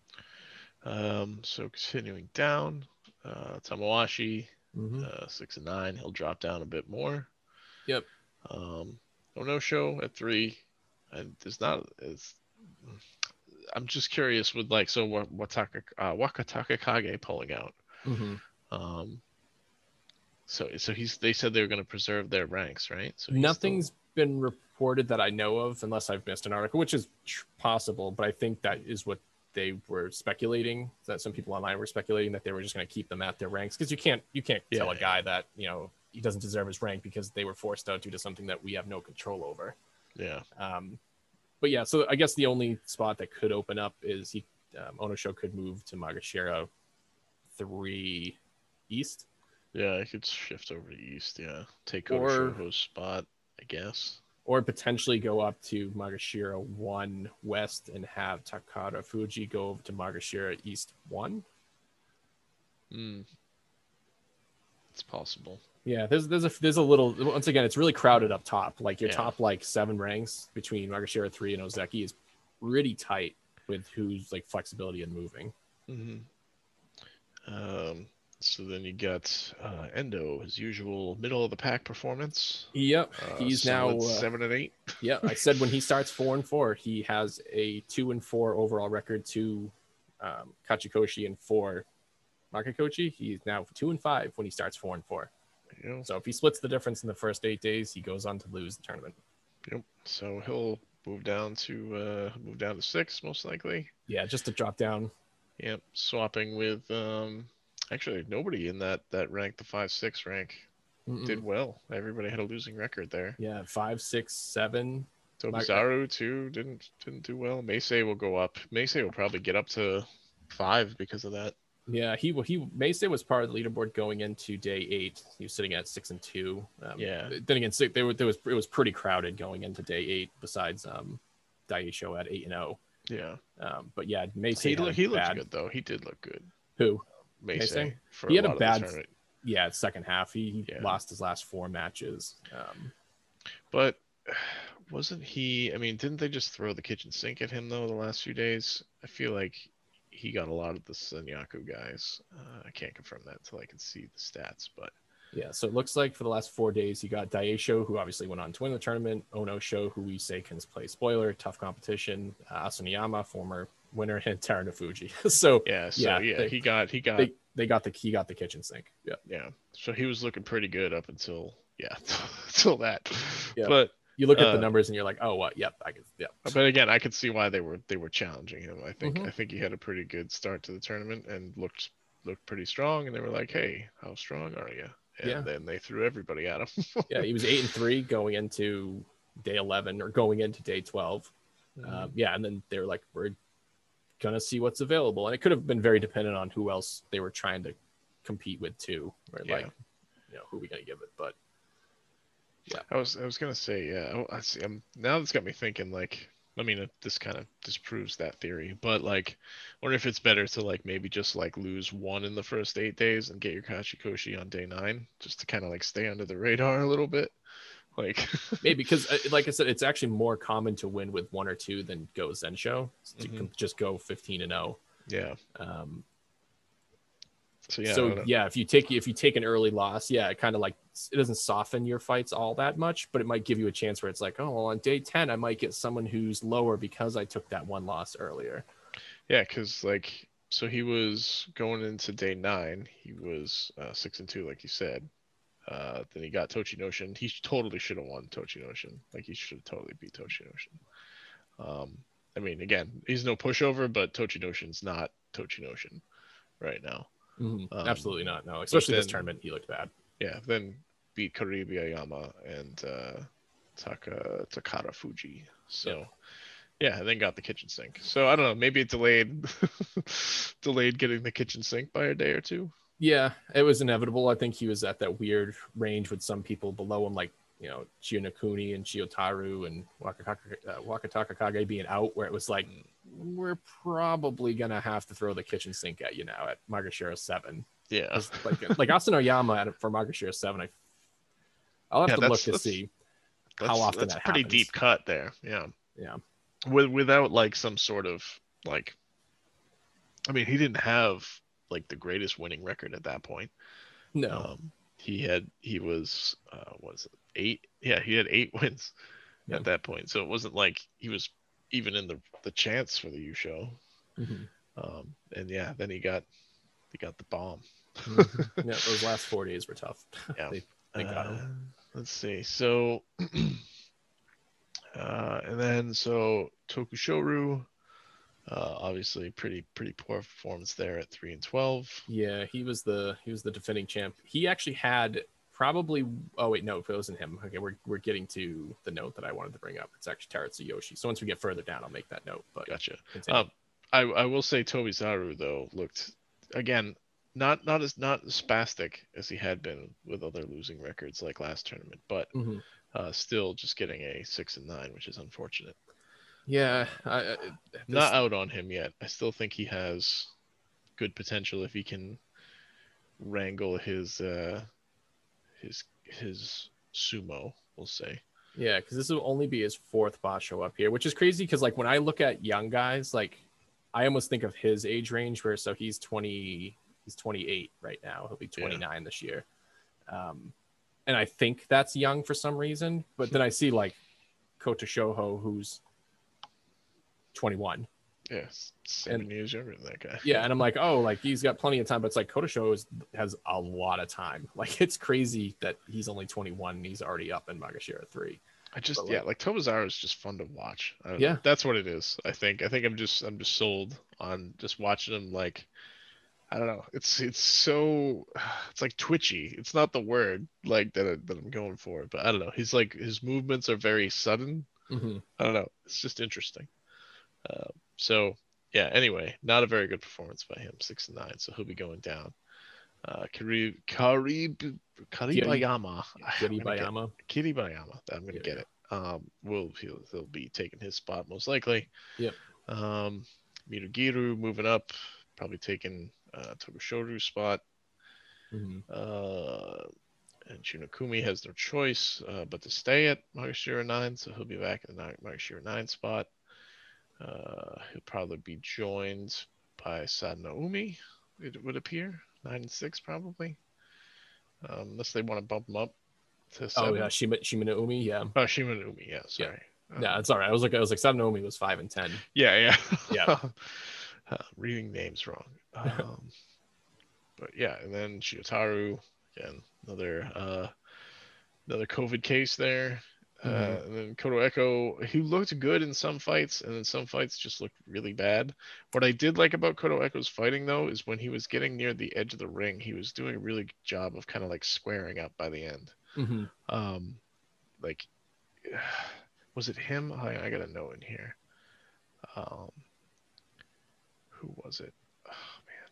Um, so continuing down, uh, Tamawashi, Mm-hmm. uh, six and nine. He'll drop down a bit more. Yep. Um, no show at three, and there's not. It's, I'm just curious with like so what Wataka uh, Wakataka Kage pulling out. Mm-hmm. Um, so so he's they said they were going to preserve their ranks, right? So he's Nothing's still... been reported that I know of, unless I've missed an article, which is tr- possible. But I think that is what they were speculating. That some people online were speculating that they were just going to keep them at their ranks, because you can't you can't Yeah, tell a yeah. guy that you know he doesn't deserve his rank because they were forced out due to something that we have no control over. Yeah. Um, but yeah, so I guess the only spot that could open up is he um, Onosho could move to Magashira three east. Yeah, I could shift over to east. Yeah, take Or- Kodashoho's spot, I guess. Or potentially go up to Magashira one west and have Takara Fuji go over to Magashira east one. Hmm. It's possible. Yeah, there's there's a there's a little once again it's really crowded up top. Like your Yeah. top like seven ranks between Magashira three and Ozeki is pretty tight with who's like flexibility and moving. Mm-hmm. Um. So then you got uh, Endo, his usual middle of the pack performance. Yep, Uh, he's now solid uh, seven and eight. yeah. I said when he starts four and four, he has a two and four overall record to um, Kachikoshi and four Makakochi. He's now two and five when he starts four and four. You know? So if he splits the difference in the first eight days, he goes on to lose the tournament. Yep. So he'll move down to uh, move down to six most likely. Yeah, just to drop down. Yep. Swapping with um, actually nobody in that that rank, the five six rank, Mm-mm. did well. Everybody had a losing record there. Yeah, five, six, seven. Tobizaru too didn't didn't do well. Meisei will go up. Meisei will probably get up to five because of that. Yeah, he he Meisei was part of the leaderboard going into day eight. He was sitting at six and two. Um, Yeah. Then again, six, there, there was it was pretty crowded going into day eight. Besides, um, Daisho at eight and zero. Yeah. Um, but yeah, Meisei He, had lo- a he looked bad, good though. He did look good. Who? Meisei. Meisei? For He had a lot of the bad- tournament. Yeah, second half. He, he Yeah. lost his last four matches. Um, But wasn't he? I mean, didn't they just throw the kitchen sink at him though the last few days? I feel like he got a lot of the Senyaku guys. Uh, I can't confirm that until I can see the stats, but Yeah, so it looks like for the last four days, you got Daisho, who obviously went on to win the tournament, Ono Sho, who we say can play spoiler, tough competition, uh, Asuniyama, former winner, and Teruno Fuji. so yeah, so Yeah, yeah, they- he got he got they, they got the he got the kitchen sink. Yeah, yeah. So he was looking pretty good up until yeah, until that. Yeah. But you look at Uh, the numbers and you're like, oh, what? Yep, I can. Yep. but again, I could see why they were they were challenging him. I think Mhm. I think he had a pretty good start to the tournament and looked looked pretty strong. And they were like, "Hey, how strong are you?" And Yeah. then they threw everybody at him. Yeah, he was eight and three going into day eleven or going into day twelve. Um, yeah, and then they're like, we're gonna see what's available, and it could have been very dependent on who else they were trying to compete with too, or Yeah. like, you know, who are we gonna give it? But yeah, I was I was gonna say yeah. I, I see. I'm now that's got me thinking like. I mean, this kind of disproves that theory, but like, I wonder if it's better to like maybe just like lose one in the first eight days and get your Kachikoshi on day nine, just to kind of like stay under the radar a little bit. Like, maybe because, uh, like I said, it's actually more common to win with one or two than go Zensho to mhm, just go fifteen and zero. yeah. Um, So yeah, I so don't know. yeah, if you take if you take an early loss, yeah, it kind of like it doesn't soften your fights all that much, but it might give you a chance where it's like, oh, well, on day ten, I might get someone who's lower because I took that one loss earlier. Yeah, because like, so he was going into day nine. He was uh, six and two, like you said. Uh, then he got Tochinoshin. He totally should have won Tochinoshin. Like he should have totally beat Tochinoshin. Um, I mean, again, he's no pushover, but Tochinoshin's not Tochinoshin right now. Mm-hmm. Um, Absolutely not. No, but especially this then, tournament, he looked bad. yeah, then beat Karibi Ayama and uh, Taka Takara Fuji. So Yeah. yeah, and then got the kitchen sink. So I don't know, maybe it delayed delayed getting the kitchen sink by a day or two. Yeah, it was inevitable. I think he was at that weird range with some people below him, like, you know, Chiyonokuni and Chiotaru and Wakataka, uh, Wakataka Kage being out, where it was like, we're probably going to have to throw the kitchen sink at you now at Magashira seven. Yeah. Like, like Asano Yama for Magashira seven, I, I'll have Yeah, to look that's to that's see how that's often that's a that pretty happens. deep cut there. Yeah. Yeah. With without like some sort of like I mean, he didn't have like the greatest winning record at that point. No. Um he had he was uh what was it? Eight? Yeah, he had eight wins Yeah. at that point. So it wasn't like he was even in the the chance for the U show. Mm-hmm. Um and yeah, then he got he got the bomb. Mm-hmm. Yeah, those last four days were tough. Yeah. they they got him. Uh, let's see. So uh and then so Tokushoru, uh obviously pretty pretty poor performance there at three and twelve. Yeah, he was the he was the defending champ. He actually had probably oh wait, no, it wasn't him. Okay, we're we're getting to the note that I wanted to bring up. It's actually Taratsu Yoshi. So once we get further down, I'll make that note. But Gotcha. continue. Um I I will say Tobizaru though looked again not not as not as spastic as he had been with other losing records like last tournament, but Mm-hmm. uh still just getting a six and nine, which is unfortunate. Yeah, I, I, Not out on him yet. I still think he has good potential if he can wrangle his uh his his sumo, we'll say. yeah, because this will only be his fourth basho up here, which is crazy. Because like when I look at young guys, like I almost think of his age range, where so he's twenty, he's twenty-eight right now. He'll be twenty-nine yeah. this year, um, and I think that's young for some reason. But then I see like Kota Shoho, who's twenty-one. Yes, yeah, seven and, years younger than that guy. Yeah, and I'm like, oh, like he's got plenty of time, but it's like Kota Shoho is, has a lot of time. Like it's crazy that he's only twenty-one and he's already up in Magashira three. I just but yeah, like, like Tobizaru is just fun to watch. I don't yeah, know. That's what it is. I think. I think I'm just I'm just sold on just watching him. Like I don't know. It's it's so it's like twitchy. It's not the word like that I, that I'm going for, but I don't know. He's like his movements are very sudden. mm-hmm. I don't know. It's just interesting. Uh, so yeah. Anyway, not a very good performance by him. Six and nine, so he'll be going down. Uh, Karib Karib Karibayama. Kiribayama. Kiribayama. I'm gonna yeah, get yeah. it. Um, will he'll, he'll be taking his spot most likely. Yep. Um, Mitagiru moving up, probably taking uh, Tokushoru's spot. Mm-hmm. Uh, and Shunokumi has no choice uh, but to stay at Magashira nine, so he'll be back in the Magashira nine spot. Uh, he'll probably be joined by Sadanoumi, it would appear. nine and six probably. Um, unless they want to bump him up to seven. Oh yeah, Shima Shimano Umi, yeah. Oh, Shimano yeah, sorry. Yeah, um, yeah, it's all right. I was like, I was like, Sadanoumi was five and ten. Yeah, yeah, yeah. uh, reading names wrong. Um, but yeah, and then Shiotaru again, another uh, another COVID case there. Uh, mm-hmm. And then Koto Echo, he looked good in some fights, and then some fights just looked really bad. What I did like about Koto Echo's fighting, though, is when he was getting near the edge of the ring, he was doing a really good job of kind of like squaring up by the end. Mm-hmm. Um, like, was it him? I, I got a note in here. Um, who was it? Oh man,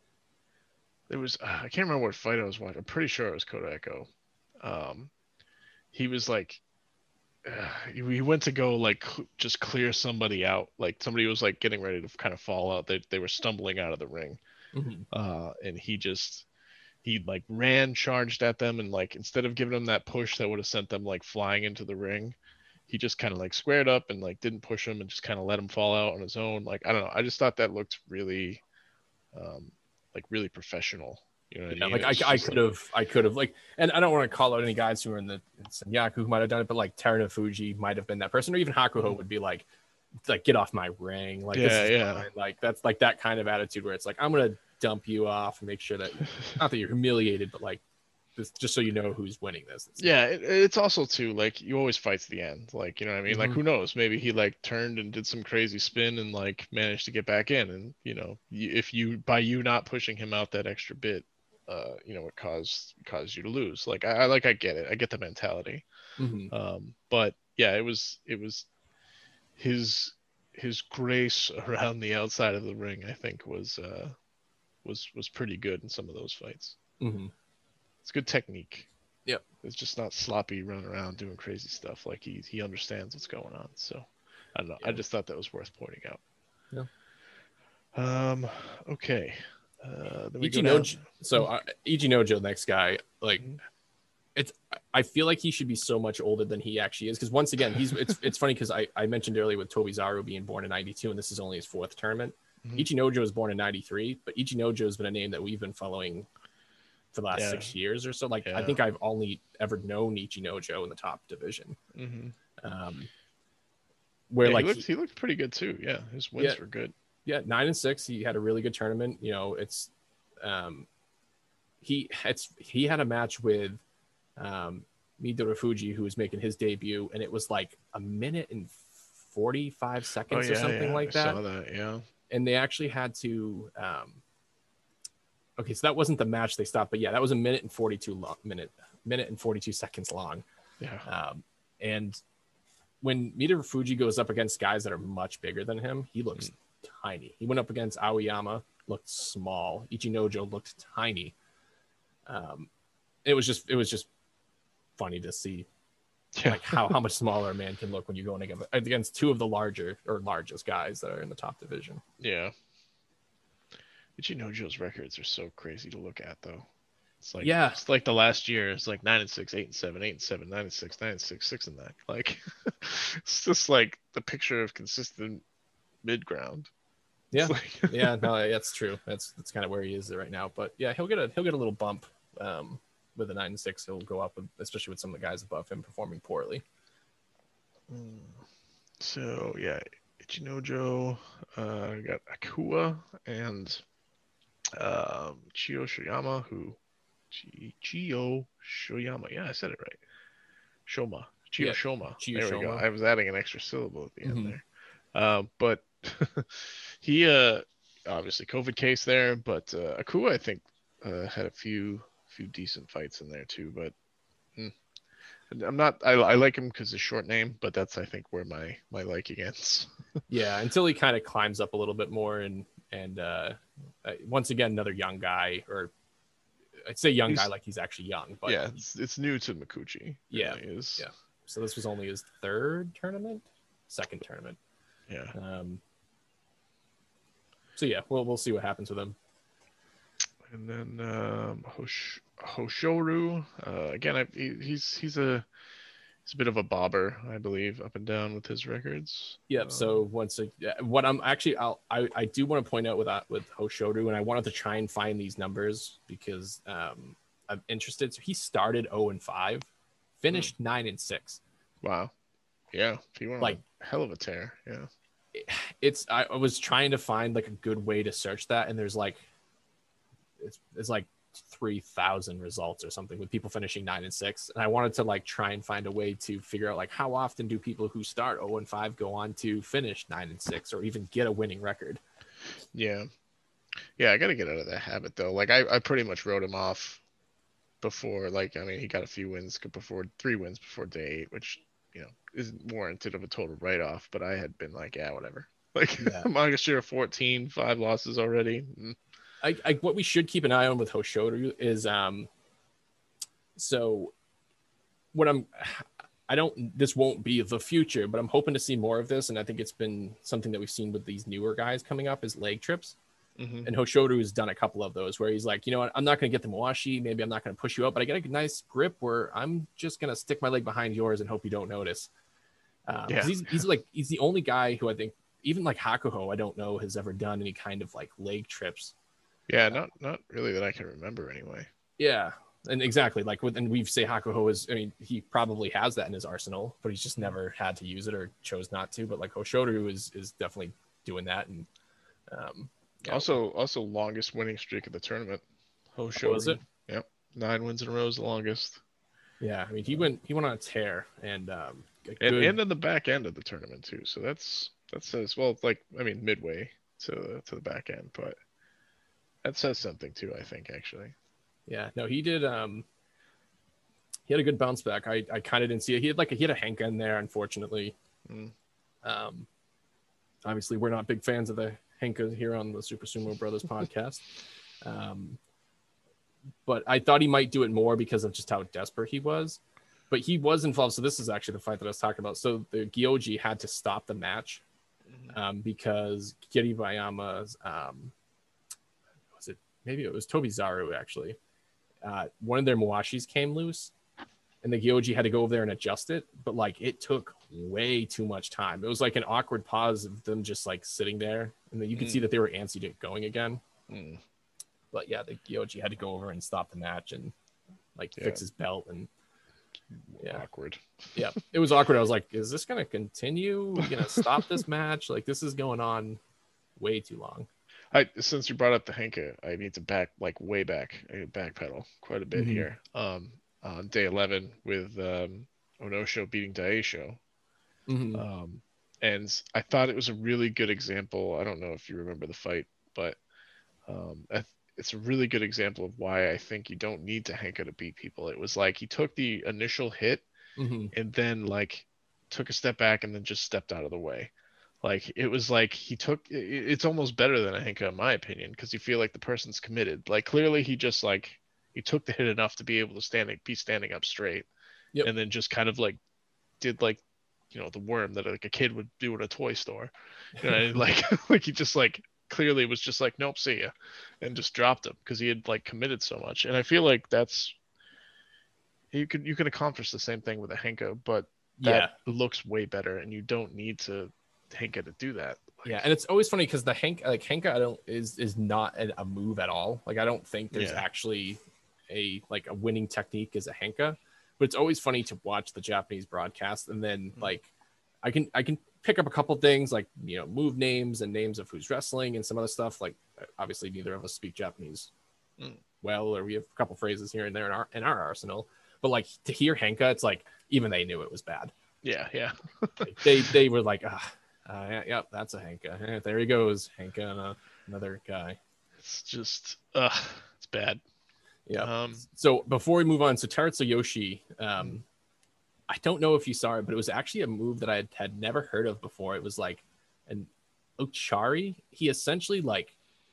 there was uh, I can't remember what fight I was watching. I'm pretty sure it was Kota Echo. Um, he was like uh, he went to go like cl- just clear somebody out. Like somebody was like getting ready to kind of fall out. They they were stumbling out of the ring. Hmm. Uh, and he just he like ran, charged at them, and like instead of giving them that push that would have sent them like flying into the ring, he just kind of like squared up and like didn't push him and just kind of let him fall out on his own. Like I don't know, I just thought that looked really um like really professional. You know what I Yeah, mean? like It I, was I just could like have, I could have like, and I don't want to call out any guys who are in the in Senyaku who might have done it, but like Terana Fuji might have been that person, or even Hakuho would be like, like get off my ring, like this yeah, is yeah. mine. Like that's like that kind of attitude where it's like I'm gonna dump you off and make sure that not that you're humiliated, but like this, just so you know who's winning this. It's, Yeah, it, it's also too like you always fight to the end. Like, you know what I mean? Like mm-hmm. who knows? Maybe he like turned and did some crazy spin and like managed to get back in and, you know, y- if you by you not pushing him out that extra bit, uh, you know, it caused caused you to lose. Like I, I like I get it. I get the mentality. Mm-hmm. Um, but yeah, it was it was his his grace around the outside of the ring, I think was uh was was pretty good in some of those fights. Mm-hmm. It's good technique. Yep. It's just not sloppy running around doing crazy stuff. Like he he understands what's going on. So I don't know. I Yeah. just thought that was worth pointing out. Yeah. Um. Okay. Uh. Then we go down. Ichinojo. So uh, Ichinojo, next guy, like Mhm. it's I feel like he should be so much older than he actually is because once again he's it's it's funny because I, I mentioned earlier with Toby Zaru being born in ninety-two and this is only his fourth tournament. Mhm. Ichinojo was born in ninety-three, but Ichinojo has been a name that we've been following for the last Yeah. six years or so. Like I Yeah. think I've only ever known Ichinojo in the top division. Mhm. Um, where Yeah. He like looked he, he looked pretty good too. Yeah. His yeah, wins were good. yeah, nine and six. He had a really good tournament. You know, it's um he it's he had a match with um Midori Fuji, who was making his debut, and it was like a minute and forty-five Oh seconds or yeah. something Yeah. I like that. saw that. Yeah. And they actually had to um okay, so that wasn't the match they stopped, but yeah, that was a minute and forty-two long minute, minute and forty-two seconds long. Yeah. Um, and when Midori Fuji goes up against guys that are much bigger than him, he looks mm. tiny. He went up against Aoyama, looked small. Ichinojo looked tiny. Um, it was just it was just funny to see Yeah. like how, how much smaller a man can look when you're going against two of the larger or largest guys that are in the top division. Yeah. Ichinojo's records are so crazy to look at though. It's like yeah, it's like the last year. It's like nine and six, eight and seven, eight and seven, nine and six, nine and six, six and nine. Like it's just like the picture of consistent mid ground. Yeah, like... yeah, no, that's true. That's that's kind of where he is right now. But yeah, he'll get a he'll get a little bump um, with a nine and six. He'll go up, with, especially with some of the guys above him performing poorly. So yeah, Ichinojo, uh, got Akua and um, Chio Shoyama, who Chio Shoyama. Yeah, I said it right. Shoma. Chio yeah, Shoma. Chio there Shoma. we go. I was adding an extra syllable at the mm-hmm. end there. Uh, but he uh, obviously COVID case there, but uh, Akua I think uh, had a few few decent fights in there too. But hmm, I'm not. I, I like him because his short name, but that's I think where my my liking ends. Yeah, until he kind of climbs up a little bit more and and uh, once again another young guy, or I'd say young he's, guy like he's actually young, but yeah, it's, it's new to Mikuchi. Yeah, really is. Yeah. So this was only his third tournament, second tournament. Yeah. Um. So yeah, we'll we'll see what happens with him. And then um, Hosh, Hoshoru, uh, again, I, he, he's he's a he's a bit of a bobber, I believe, up and down with his records. Yep. Um, so once a, what I'm actually I'll, I I do want to point out with that with Hoshoru, and I wanted to try and find these numbers because um I'm interested. So he started zero and five, finished hmm. nine and six. Wow. Yeah, he went like a hell of a tear. Yeah. It's I was trying to find like a good way to search that, and there's like it's it's like three thousand results or something with people finishing nine and six, and I wanted to like try and find a way to figure out like how often do people who start zero and five go on to finish nine and six or even get a winning record. Yeah, yeah, I got to get out of that habit though. Like I, I pretty much wrote him off before. Like I mean, he got a few wins before, three wins before day eight, which you know isn't warranted of a total write off. But I had been like, yeah, whatever. Like Yeah. Magashira fourteen, five losses already. Mm. I, I what we should keep an eye on with Hoshoru is um so what I'm I don't this won't be the future, but I'm hoping to see more of this. And I think it's been something that we've seen with these newer guys coming up is leg trips. Mm-hmm. And Hoshoru has done a couple of those where he's like, you know what, I'm not going to get the Mawashi. Maybe I'm not going to push you up, but I get a nice grip where I'm just going to stick my leg behind yours and hope you don't notice. Um, Yeah. he's, he's like, he's the only guy who I think, even like Hakuho, I don't know, has ever done any kind of like leg trips. Yeah, not not really that I can remember anyway. Yeah. And exactly like with, and we say Hakuho is, I mean, he probably has that in his arsenal, but he's just never had to use it or chose not to. But like Hoshoru is, is definitely doing that. And, um, yeah. Also, also longest winning streak of the tournament. Hoshoru. Was it? Yep, nine wins in a row is the longest. Yeah, I mean he went he went on a tear and um and good... and in the back end of the tournament too. So that's that says well, like I mean midway to to the back end, but that says something too. I think actually. Yeah, no, he did. Um, he had a good bounce back. I I kind of didn't see it. He had like a, he had a Henka in there, unfortunately. Mm. Um, obviously we're not big fans of the Henka here on the Super Sumo Brothers podcast. Um, but I thought he might do it more because of just how desperate he was. But he was involved. So this is actually the fight that I was talking about. So the Gyoji had to stop the match um, because Kiribayama's, um, was it maybe it was Tobizaru actually. Uh, one of their Mawashis came loose, and the Gyoji had to go over there and adjust it. But like it took way too much time. It was like an awkward pause of them just like sitting there, and then you could mm. see that they were antsy to get going again. Mm. But yeah, the Gyoji had to go over and stop the match and like yeah. fix his belt and yeah, awkward. Yeah, it was awkward. I was like, is this gonna continue? Are we gonna stop this match? Like this is going on way too long. I since you brought up the Henka, I need to back like way back, I backpedal quite a bit mm-hmm. here. Um, on day eleven with um, Onosho beating Daisho, mm-hmm. um, and I thought it was a really good example. I don't know if you remember the fight, but um, I, it's a really good example of why I think you don't need to Henka to beat people. It was like he took the initial hit mm-hmm. and then like took a step back and then just stepped out of the way. Like it was like he took it's almost better than a Henka in my opinion because you feel like the person's committed. Like clearly he just like he took the hit enough to be able to stand be standing up straight, yep. and then just kind of like did like you know the worm that like a kid would do in a toy store. You know, like like he just like clearly was just like nope, see ya, and just dropped him because he had like committed so much. And I feel like that's you could you can accomplish the same thing with a Henka, but that yeah. looks way better, and you don't need to Henka to do that. Like, yeah, and it's always funny because the Henka like Henka I don't is is not a move at all. Like I don't think there's yeah. actually a like a winning technique as a Henka, but it's always funny to watch the Japanese broadcast and then mm-hmm. like I can I can pick up a couple things like you know move names and names of who's wrestling and some other stuff. Like obviously neither of us speak Japanese mm. well, or we have a couple phrases here and there in our in our arsenal. But like to hear Henka, it's like even they knew it was bad. Yeah, yeah. like, they they were like ah. Uh, yeah, yep, that's a Henka. Yeah, there he goes, Henka and uh, another guy. It's just, uh, it's bad. Yeah. Um, so before we move on, so Taratsuyoshi, um, I don't know if you saw it, but it was actually a move that I had, had never heard of before. It was like an Ochari. He essentially like,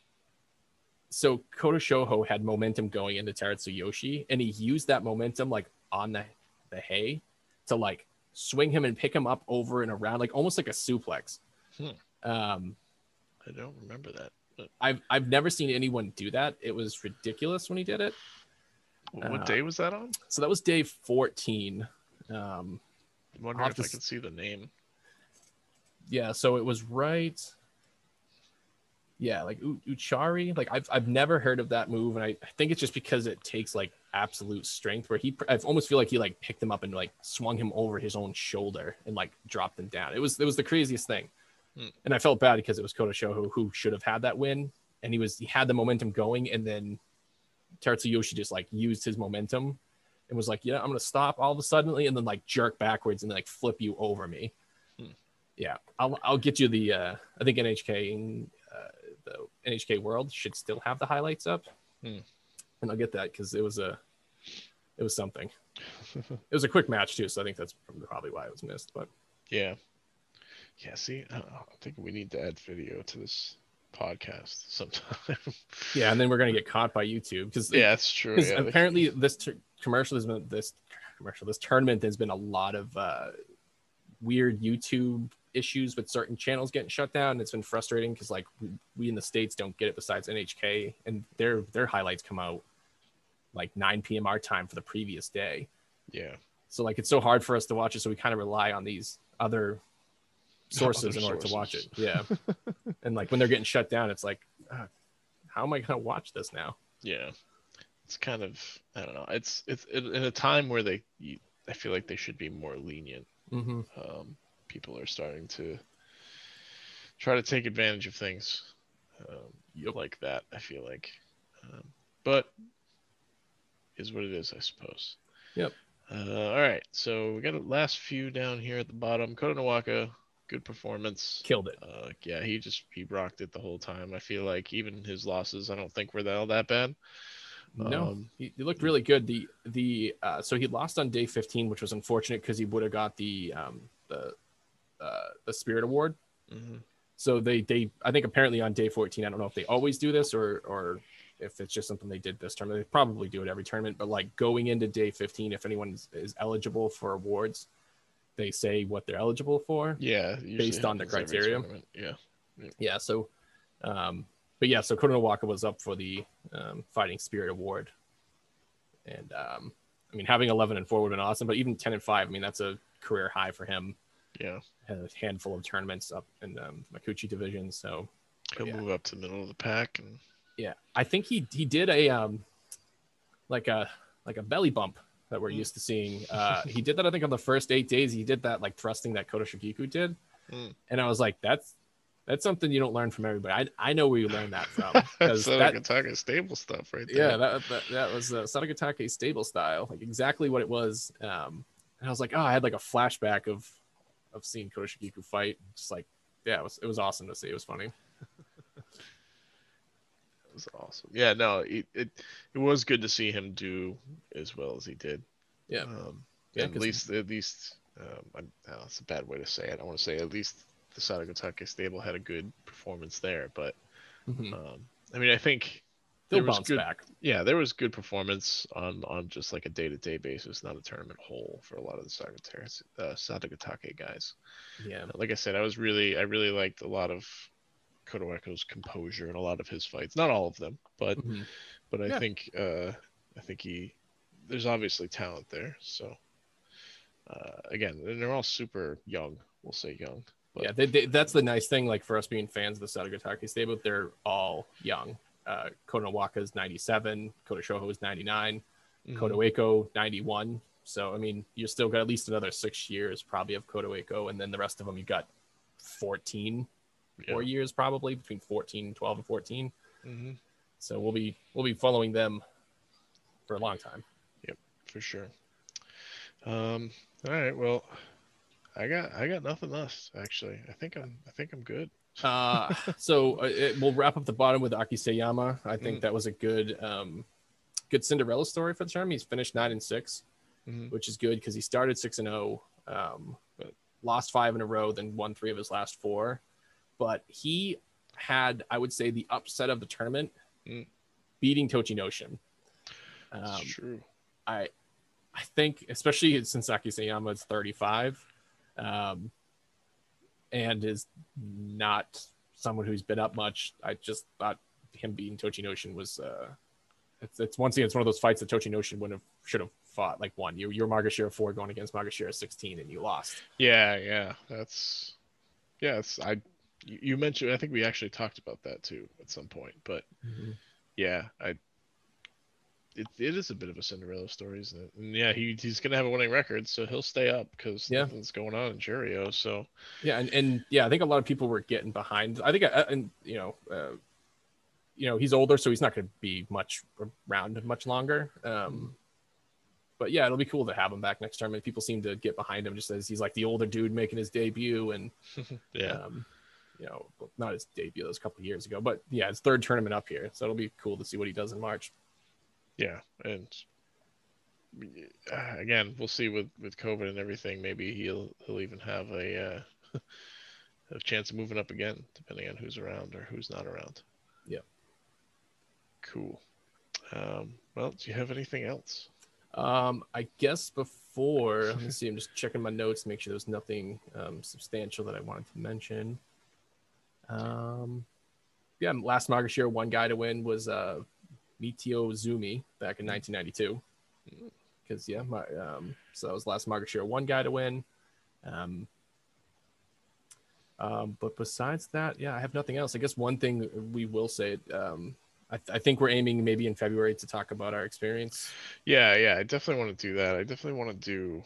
so Kota Shoho had momentum going into Taratsuyoshi, and he used that momentum like on the the hay to like swing him and pick him up over and around, like almost like a suplex. Hmm. Um, I don't remember that. But... I've I've never seen anyone do that. It was ridiculous when he did it. What uh, day was that on? So that was day fourteen. Um, I'm wondering if I can see the name. Yeah, so it was right. Yeah, like U- Uchari. Like I've I've never heard of that move, and I, I think it's just because it takes like absolute strength. Where he, I almost feel like he like picked him up and like swung him over his own shoulder and like dropped him down. It was it was the craziest thing, hmm. and I felt bad because it was Kota Shoho who should have had that win, and he was he had the momentum going, and then Taratsuyoshi just like used his momentum and was like, yeah, I'm gonna stop all of a sudden, and then like jerk backwards and like flip you over me. Hmm. Yeah, I'll I'll get you the. Uh, I think N H K. In, uh, the N H K World should still have the highlights up, hmm. and I'll get that because it was a, it was something. It was a quick match too, so I think that's probably why it was missed. But yeah, Yeah, see, I don't know. I'm thinking we need to add video to this podcast sometime. Yeah, and then we're gonna get caught by YouTube because Yeah, that's true. because Yeah, they can- apparently this t- commercial has been this commercial this tournament has been a lot of uh, weird YouTube issues with certain channels getting shut down. It's been frustrating because like we, we in the States don't get it besides N H K, and their their highlights come out like nine p.m. our time for the previous day. yeah. So like it's so hard for us to watch it, so we kind of rely on these other sources Other in order to watch it. sources. Yeah, and like when they're getting shut down, it's like, uh, how am I gonna watch this now? Yeah, it's kind of I don't know. It's it's in in a time where they you, I feel like they should be more lenient. Mm-hmm. Um, people are starting to try to take advantage of things um, Yep. like that. I feel like, um, but is what it is, I suppose. Yep. Uh, all right, so we got a last few down here at the bottom. Kota Nawaka, good performance. Killed it. Uh, yeah, he just he rocked it the whole time. I feel like even his losses, I don't think were that all that bad. No, Um, he, he looked really good. The the uh, so he lost on day fifteen, which was unfortunate because he would have got the um the uh, the Spirit Award. mhm. So they they I think apparently on day fourteen, I don't know if they always do this or or if it's just something they did this tournament. They probably do it every tournament, but like going into day fifteen, if anyone is, is eligible for awards, they say what they're eligible for. Yeah, usually Based on the happens every criteria. tournament. Yeah, Yeah, so um but yeah, so Kota Nawaka was up for the um, Fighting Spirit Award. And um I mean having eleven and four would have been awesome, but even ten and five, I mean that's a career high for him. yeah. Had a handful of tournaments up in um, Makuuchi division, so He'll yeah. move up to the middle of the pack, and yeah, I think he he did a um like a like a belly bump that we're Mm. used to seeing. Uh, he did that I think on the first eight days. He did that like thrusting that Kota Shigeku did, Mm. and I was like, that's that's something you don't learn from everybody. I I know where you learned that from that's because that Sagataka stable stuff right there. yeah that that, that was uh, Sadagatake stable style, like exactly what it was. Um, and I was like, oh, I had like a flashback of of seeing Kota Shigeku fight. Just like yeah, it was it was awesome to see. It was funny. It was awesome. Yeah, no, it, it it was good to see him do as well as he did. Yeah. Um, Yeah, at 'cause- least at least um, I, no, that's a bad way to say it. I want to say at least the Sadagatake stable had a good performance there, but Mhm. um, I mean, I think They'll there was bounce good. back. Yeah, there was good performance on on just like a day to day basis, not a tournament whole for a lot of the Sadagatake, uh, Sadagatake guys. Yeah. Like I said, I was really I really liked a lot of Kotoeko's composure in a lot of his fights. Not all of them, but Mhm. but I Yeah. think uh, I think he there's obviously talent there. So uh, again, and they're all super young. We'll say young. But, Yeah, they, they, that's the nice thing. Like for us being fans of the Sadagatake stable, they're all young. Uh, Kota Nawaka is ninety-seven, Kota Shoho is ninety-nine, mhm. Kotoeko ninety-one. So I mean, you still got at least another six years probably of Kotoeko, and then the rest of them you got fourteen Yeah. more years probably between fourteen, twelve, and fourteen. hmm So we'll be we'll be following them for a long time. for sure. Um. All right. Well, I got I got nothing else actually. I think I'm I think I'm good. Uh, so uh, it, we'll wrap up the bottom with Aki Seyama. I think Mm. that was a good, um, good Cinderella story for the tournament. He's finished nine and six, Mhm. which is good because he started six and zero, um, but lost five in a row, then won three of his last four. But he had, I would say, the upset of the tournament, Mm. beating Tochinoshin. It's Um, true. I, I think, especially since Aki Seyama is thirty-five. Um, and is not someone who's been up much. I just thought him beating Tochinoshin was uh it's, it's once again it's one of those fights that Tochinoshin would have should have fought like one. You you're Magashira four going against Magashira sixteen and you lost. Yeah. Yeah. That's yeah. It's I. You you mentioned. I think we actually talked about that too at some point. But yeah, I. It, it is a bit of a Cinderella story, isn't it? And yeah, he he's gonna have a winning record, so he'll stay up because Yeah. nothing's going on in Cheerio. So Yeah, and, and yeah, I think a lot of people were getting behind. I think uh, and you know uh, you know he's older, so he's not going to be much around much longer. Um, but yeah, it'll be cool to have him back next tournament. People seem to get behind him just as he's like the older dude making his debut, and yeah, um, you know, not his debut, that was a couple of years ago, but yeah, his third tournament up here, so it'll be cool to see what he does in March. yeah, and uh, again, we'll see with with COVID and everything. Maybe he'll he'll even have a uh, a chance of moving up again, depending on who's around or who's not around. Yeah. Cool. Um, well, do you have anything else? Um, I guess before, let me see, I'm just checking my notes to make sure there's nothing um, substantial that I wanted to mention. Um, yeah, last Magoshiro, one guy to win was uh, Mitio Zumi back in nineteen ninety-two. Because, yeah, my, um, so that was last Magoshiro, one guy to win. Um, um, but besides that, yeah, I have nothing else. I guess one thing we will say, um, I, th- I think we're aiming maybe in February to talk about our experience. Yeah, yeah, I definitely want to do that. I definitely want to do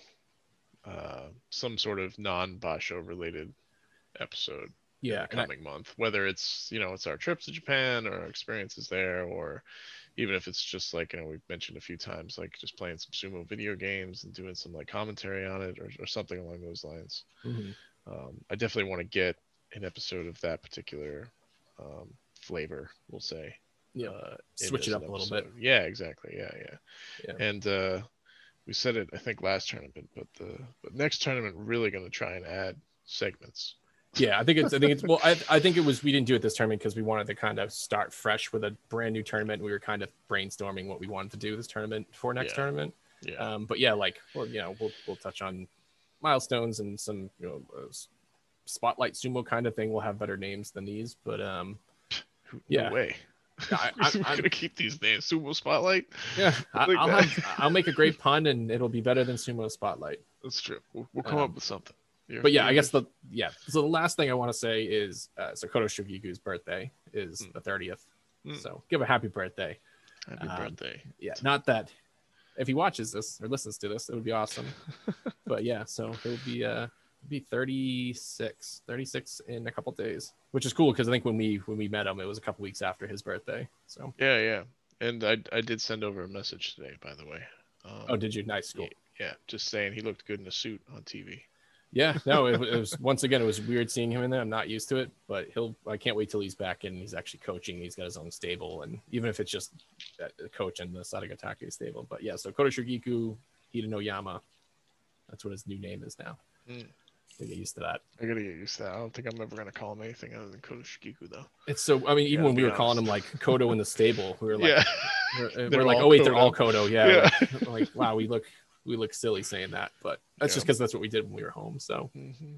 uh, some sort of non-Basho related episode in Yeah, the and I, coming month, whether it's, you know, it's our trips to Japan or our experiences there, or even if it's just like, you know, we've mentioned a few times, like just playing some sumo video games and doing some like commentary on it, or, or something along those lines. mhm. um, I definitely want to get an episode of that particular um, flavor, we'll say. Yeah, uh, in switch it as an up a little bit. episode. Yeah, exactly. Yeah, yeah. Yeah. And uh, we said it, I think, last tournament, but the but next tournament, we're really going to try and add segments. Yeah, I think it's. I think it's. Well, I, I think it was. We didn't do it this tournament because we wanted to kind of start fresh with a brand new tournament. We were kind of brainstorming what we wanted to do this tournament for next Yeah. tournament. Yeah. Um, but yeah, like, well, you know, we'll we'll touch on milestones and some, you know, uh, spotlight sumo kind of thing. We'll have better names than these, but um, no yeah. way. I, we're I, I'm, gonna keep these names. Sumo Spotlight. Yeah, I, like I'll that. have. I'll make a great pun, and it'll be better than Sumo Spotlight. That's true. We'll, we'll come Um, up with something. You're, But yeah, I you're- guess the yeah. So the last thing I want to say is uh, so Koto Shugiku's birthday is Mm. the thirtieth. Mm. So give a happy birthday. Happy um, birthday. Yeah, not that if he watches this or listens to this, it would be awesome. But yeah, so it would be uh it'd be thirty-six, thirty-six in a couple days, which is cool because I think when we when we met him, it was a couple weeks after his birthday. So Yeah, yeah. And I I did send over a message today, by the way. Um, oh, did you? Nice, cool. Yeah, just saying he looked good in a suit on T V. Yeah, no, it, it was once again it was weird seeing him in there. I'm not used to it, but he'll. I can't wait till he's back and he's actually coaching. He's got his own stable, and even if it's just a coach in the Sadagatake stable. But yeah, so Koto Shugiku Hidenoyama, that's what his new name is now. Mm. So get used to that. I gotta get used to that. I don't think I'm ever gonna call him anything other than Koto Shikiku, though. It's so. I mean, even Yeah, when we to were be calling him honest. like Koto in the stable, we were like, Yeah. we're, They're we're like, all oh wait, they're Koto. all Koto. Yeah, Yeah. Like, like, wow, we look we look silly saying that, but that's Yeah. just because that's what we did when we were home. So hmm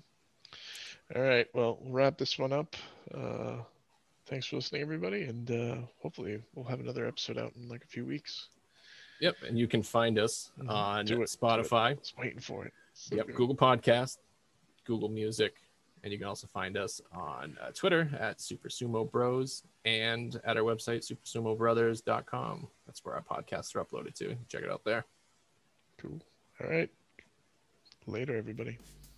All right. Well, we'll wrap this one up. Uh, thanks for listening, everybody, and uh, hopefully we'll have another episode out in like a few weeks. yep, and you can find us Mhm. on Do it, do it. Spotify. Just waiting for it. So Yep, good. Google Podcast, Google Music, and you can also find us on uh, Twitter at Super Sumo Bros and at our website super sumo brothers dot com. That's where our podcasts are uploaded to. Check it out there. Cool. All right. Later, everybody.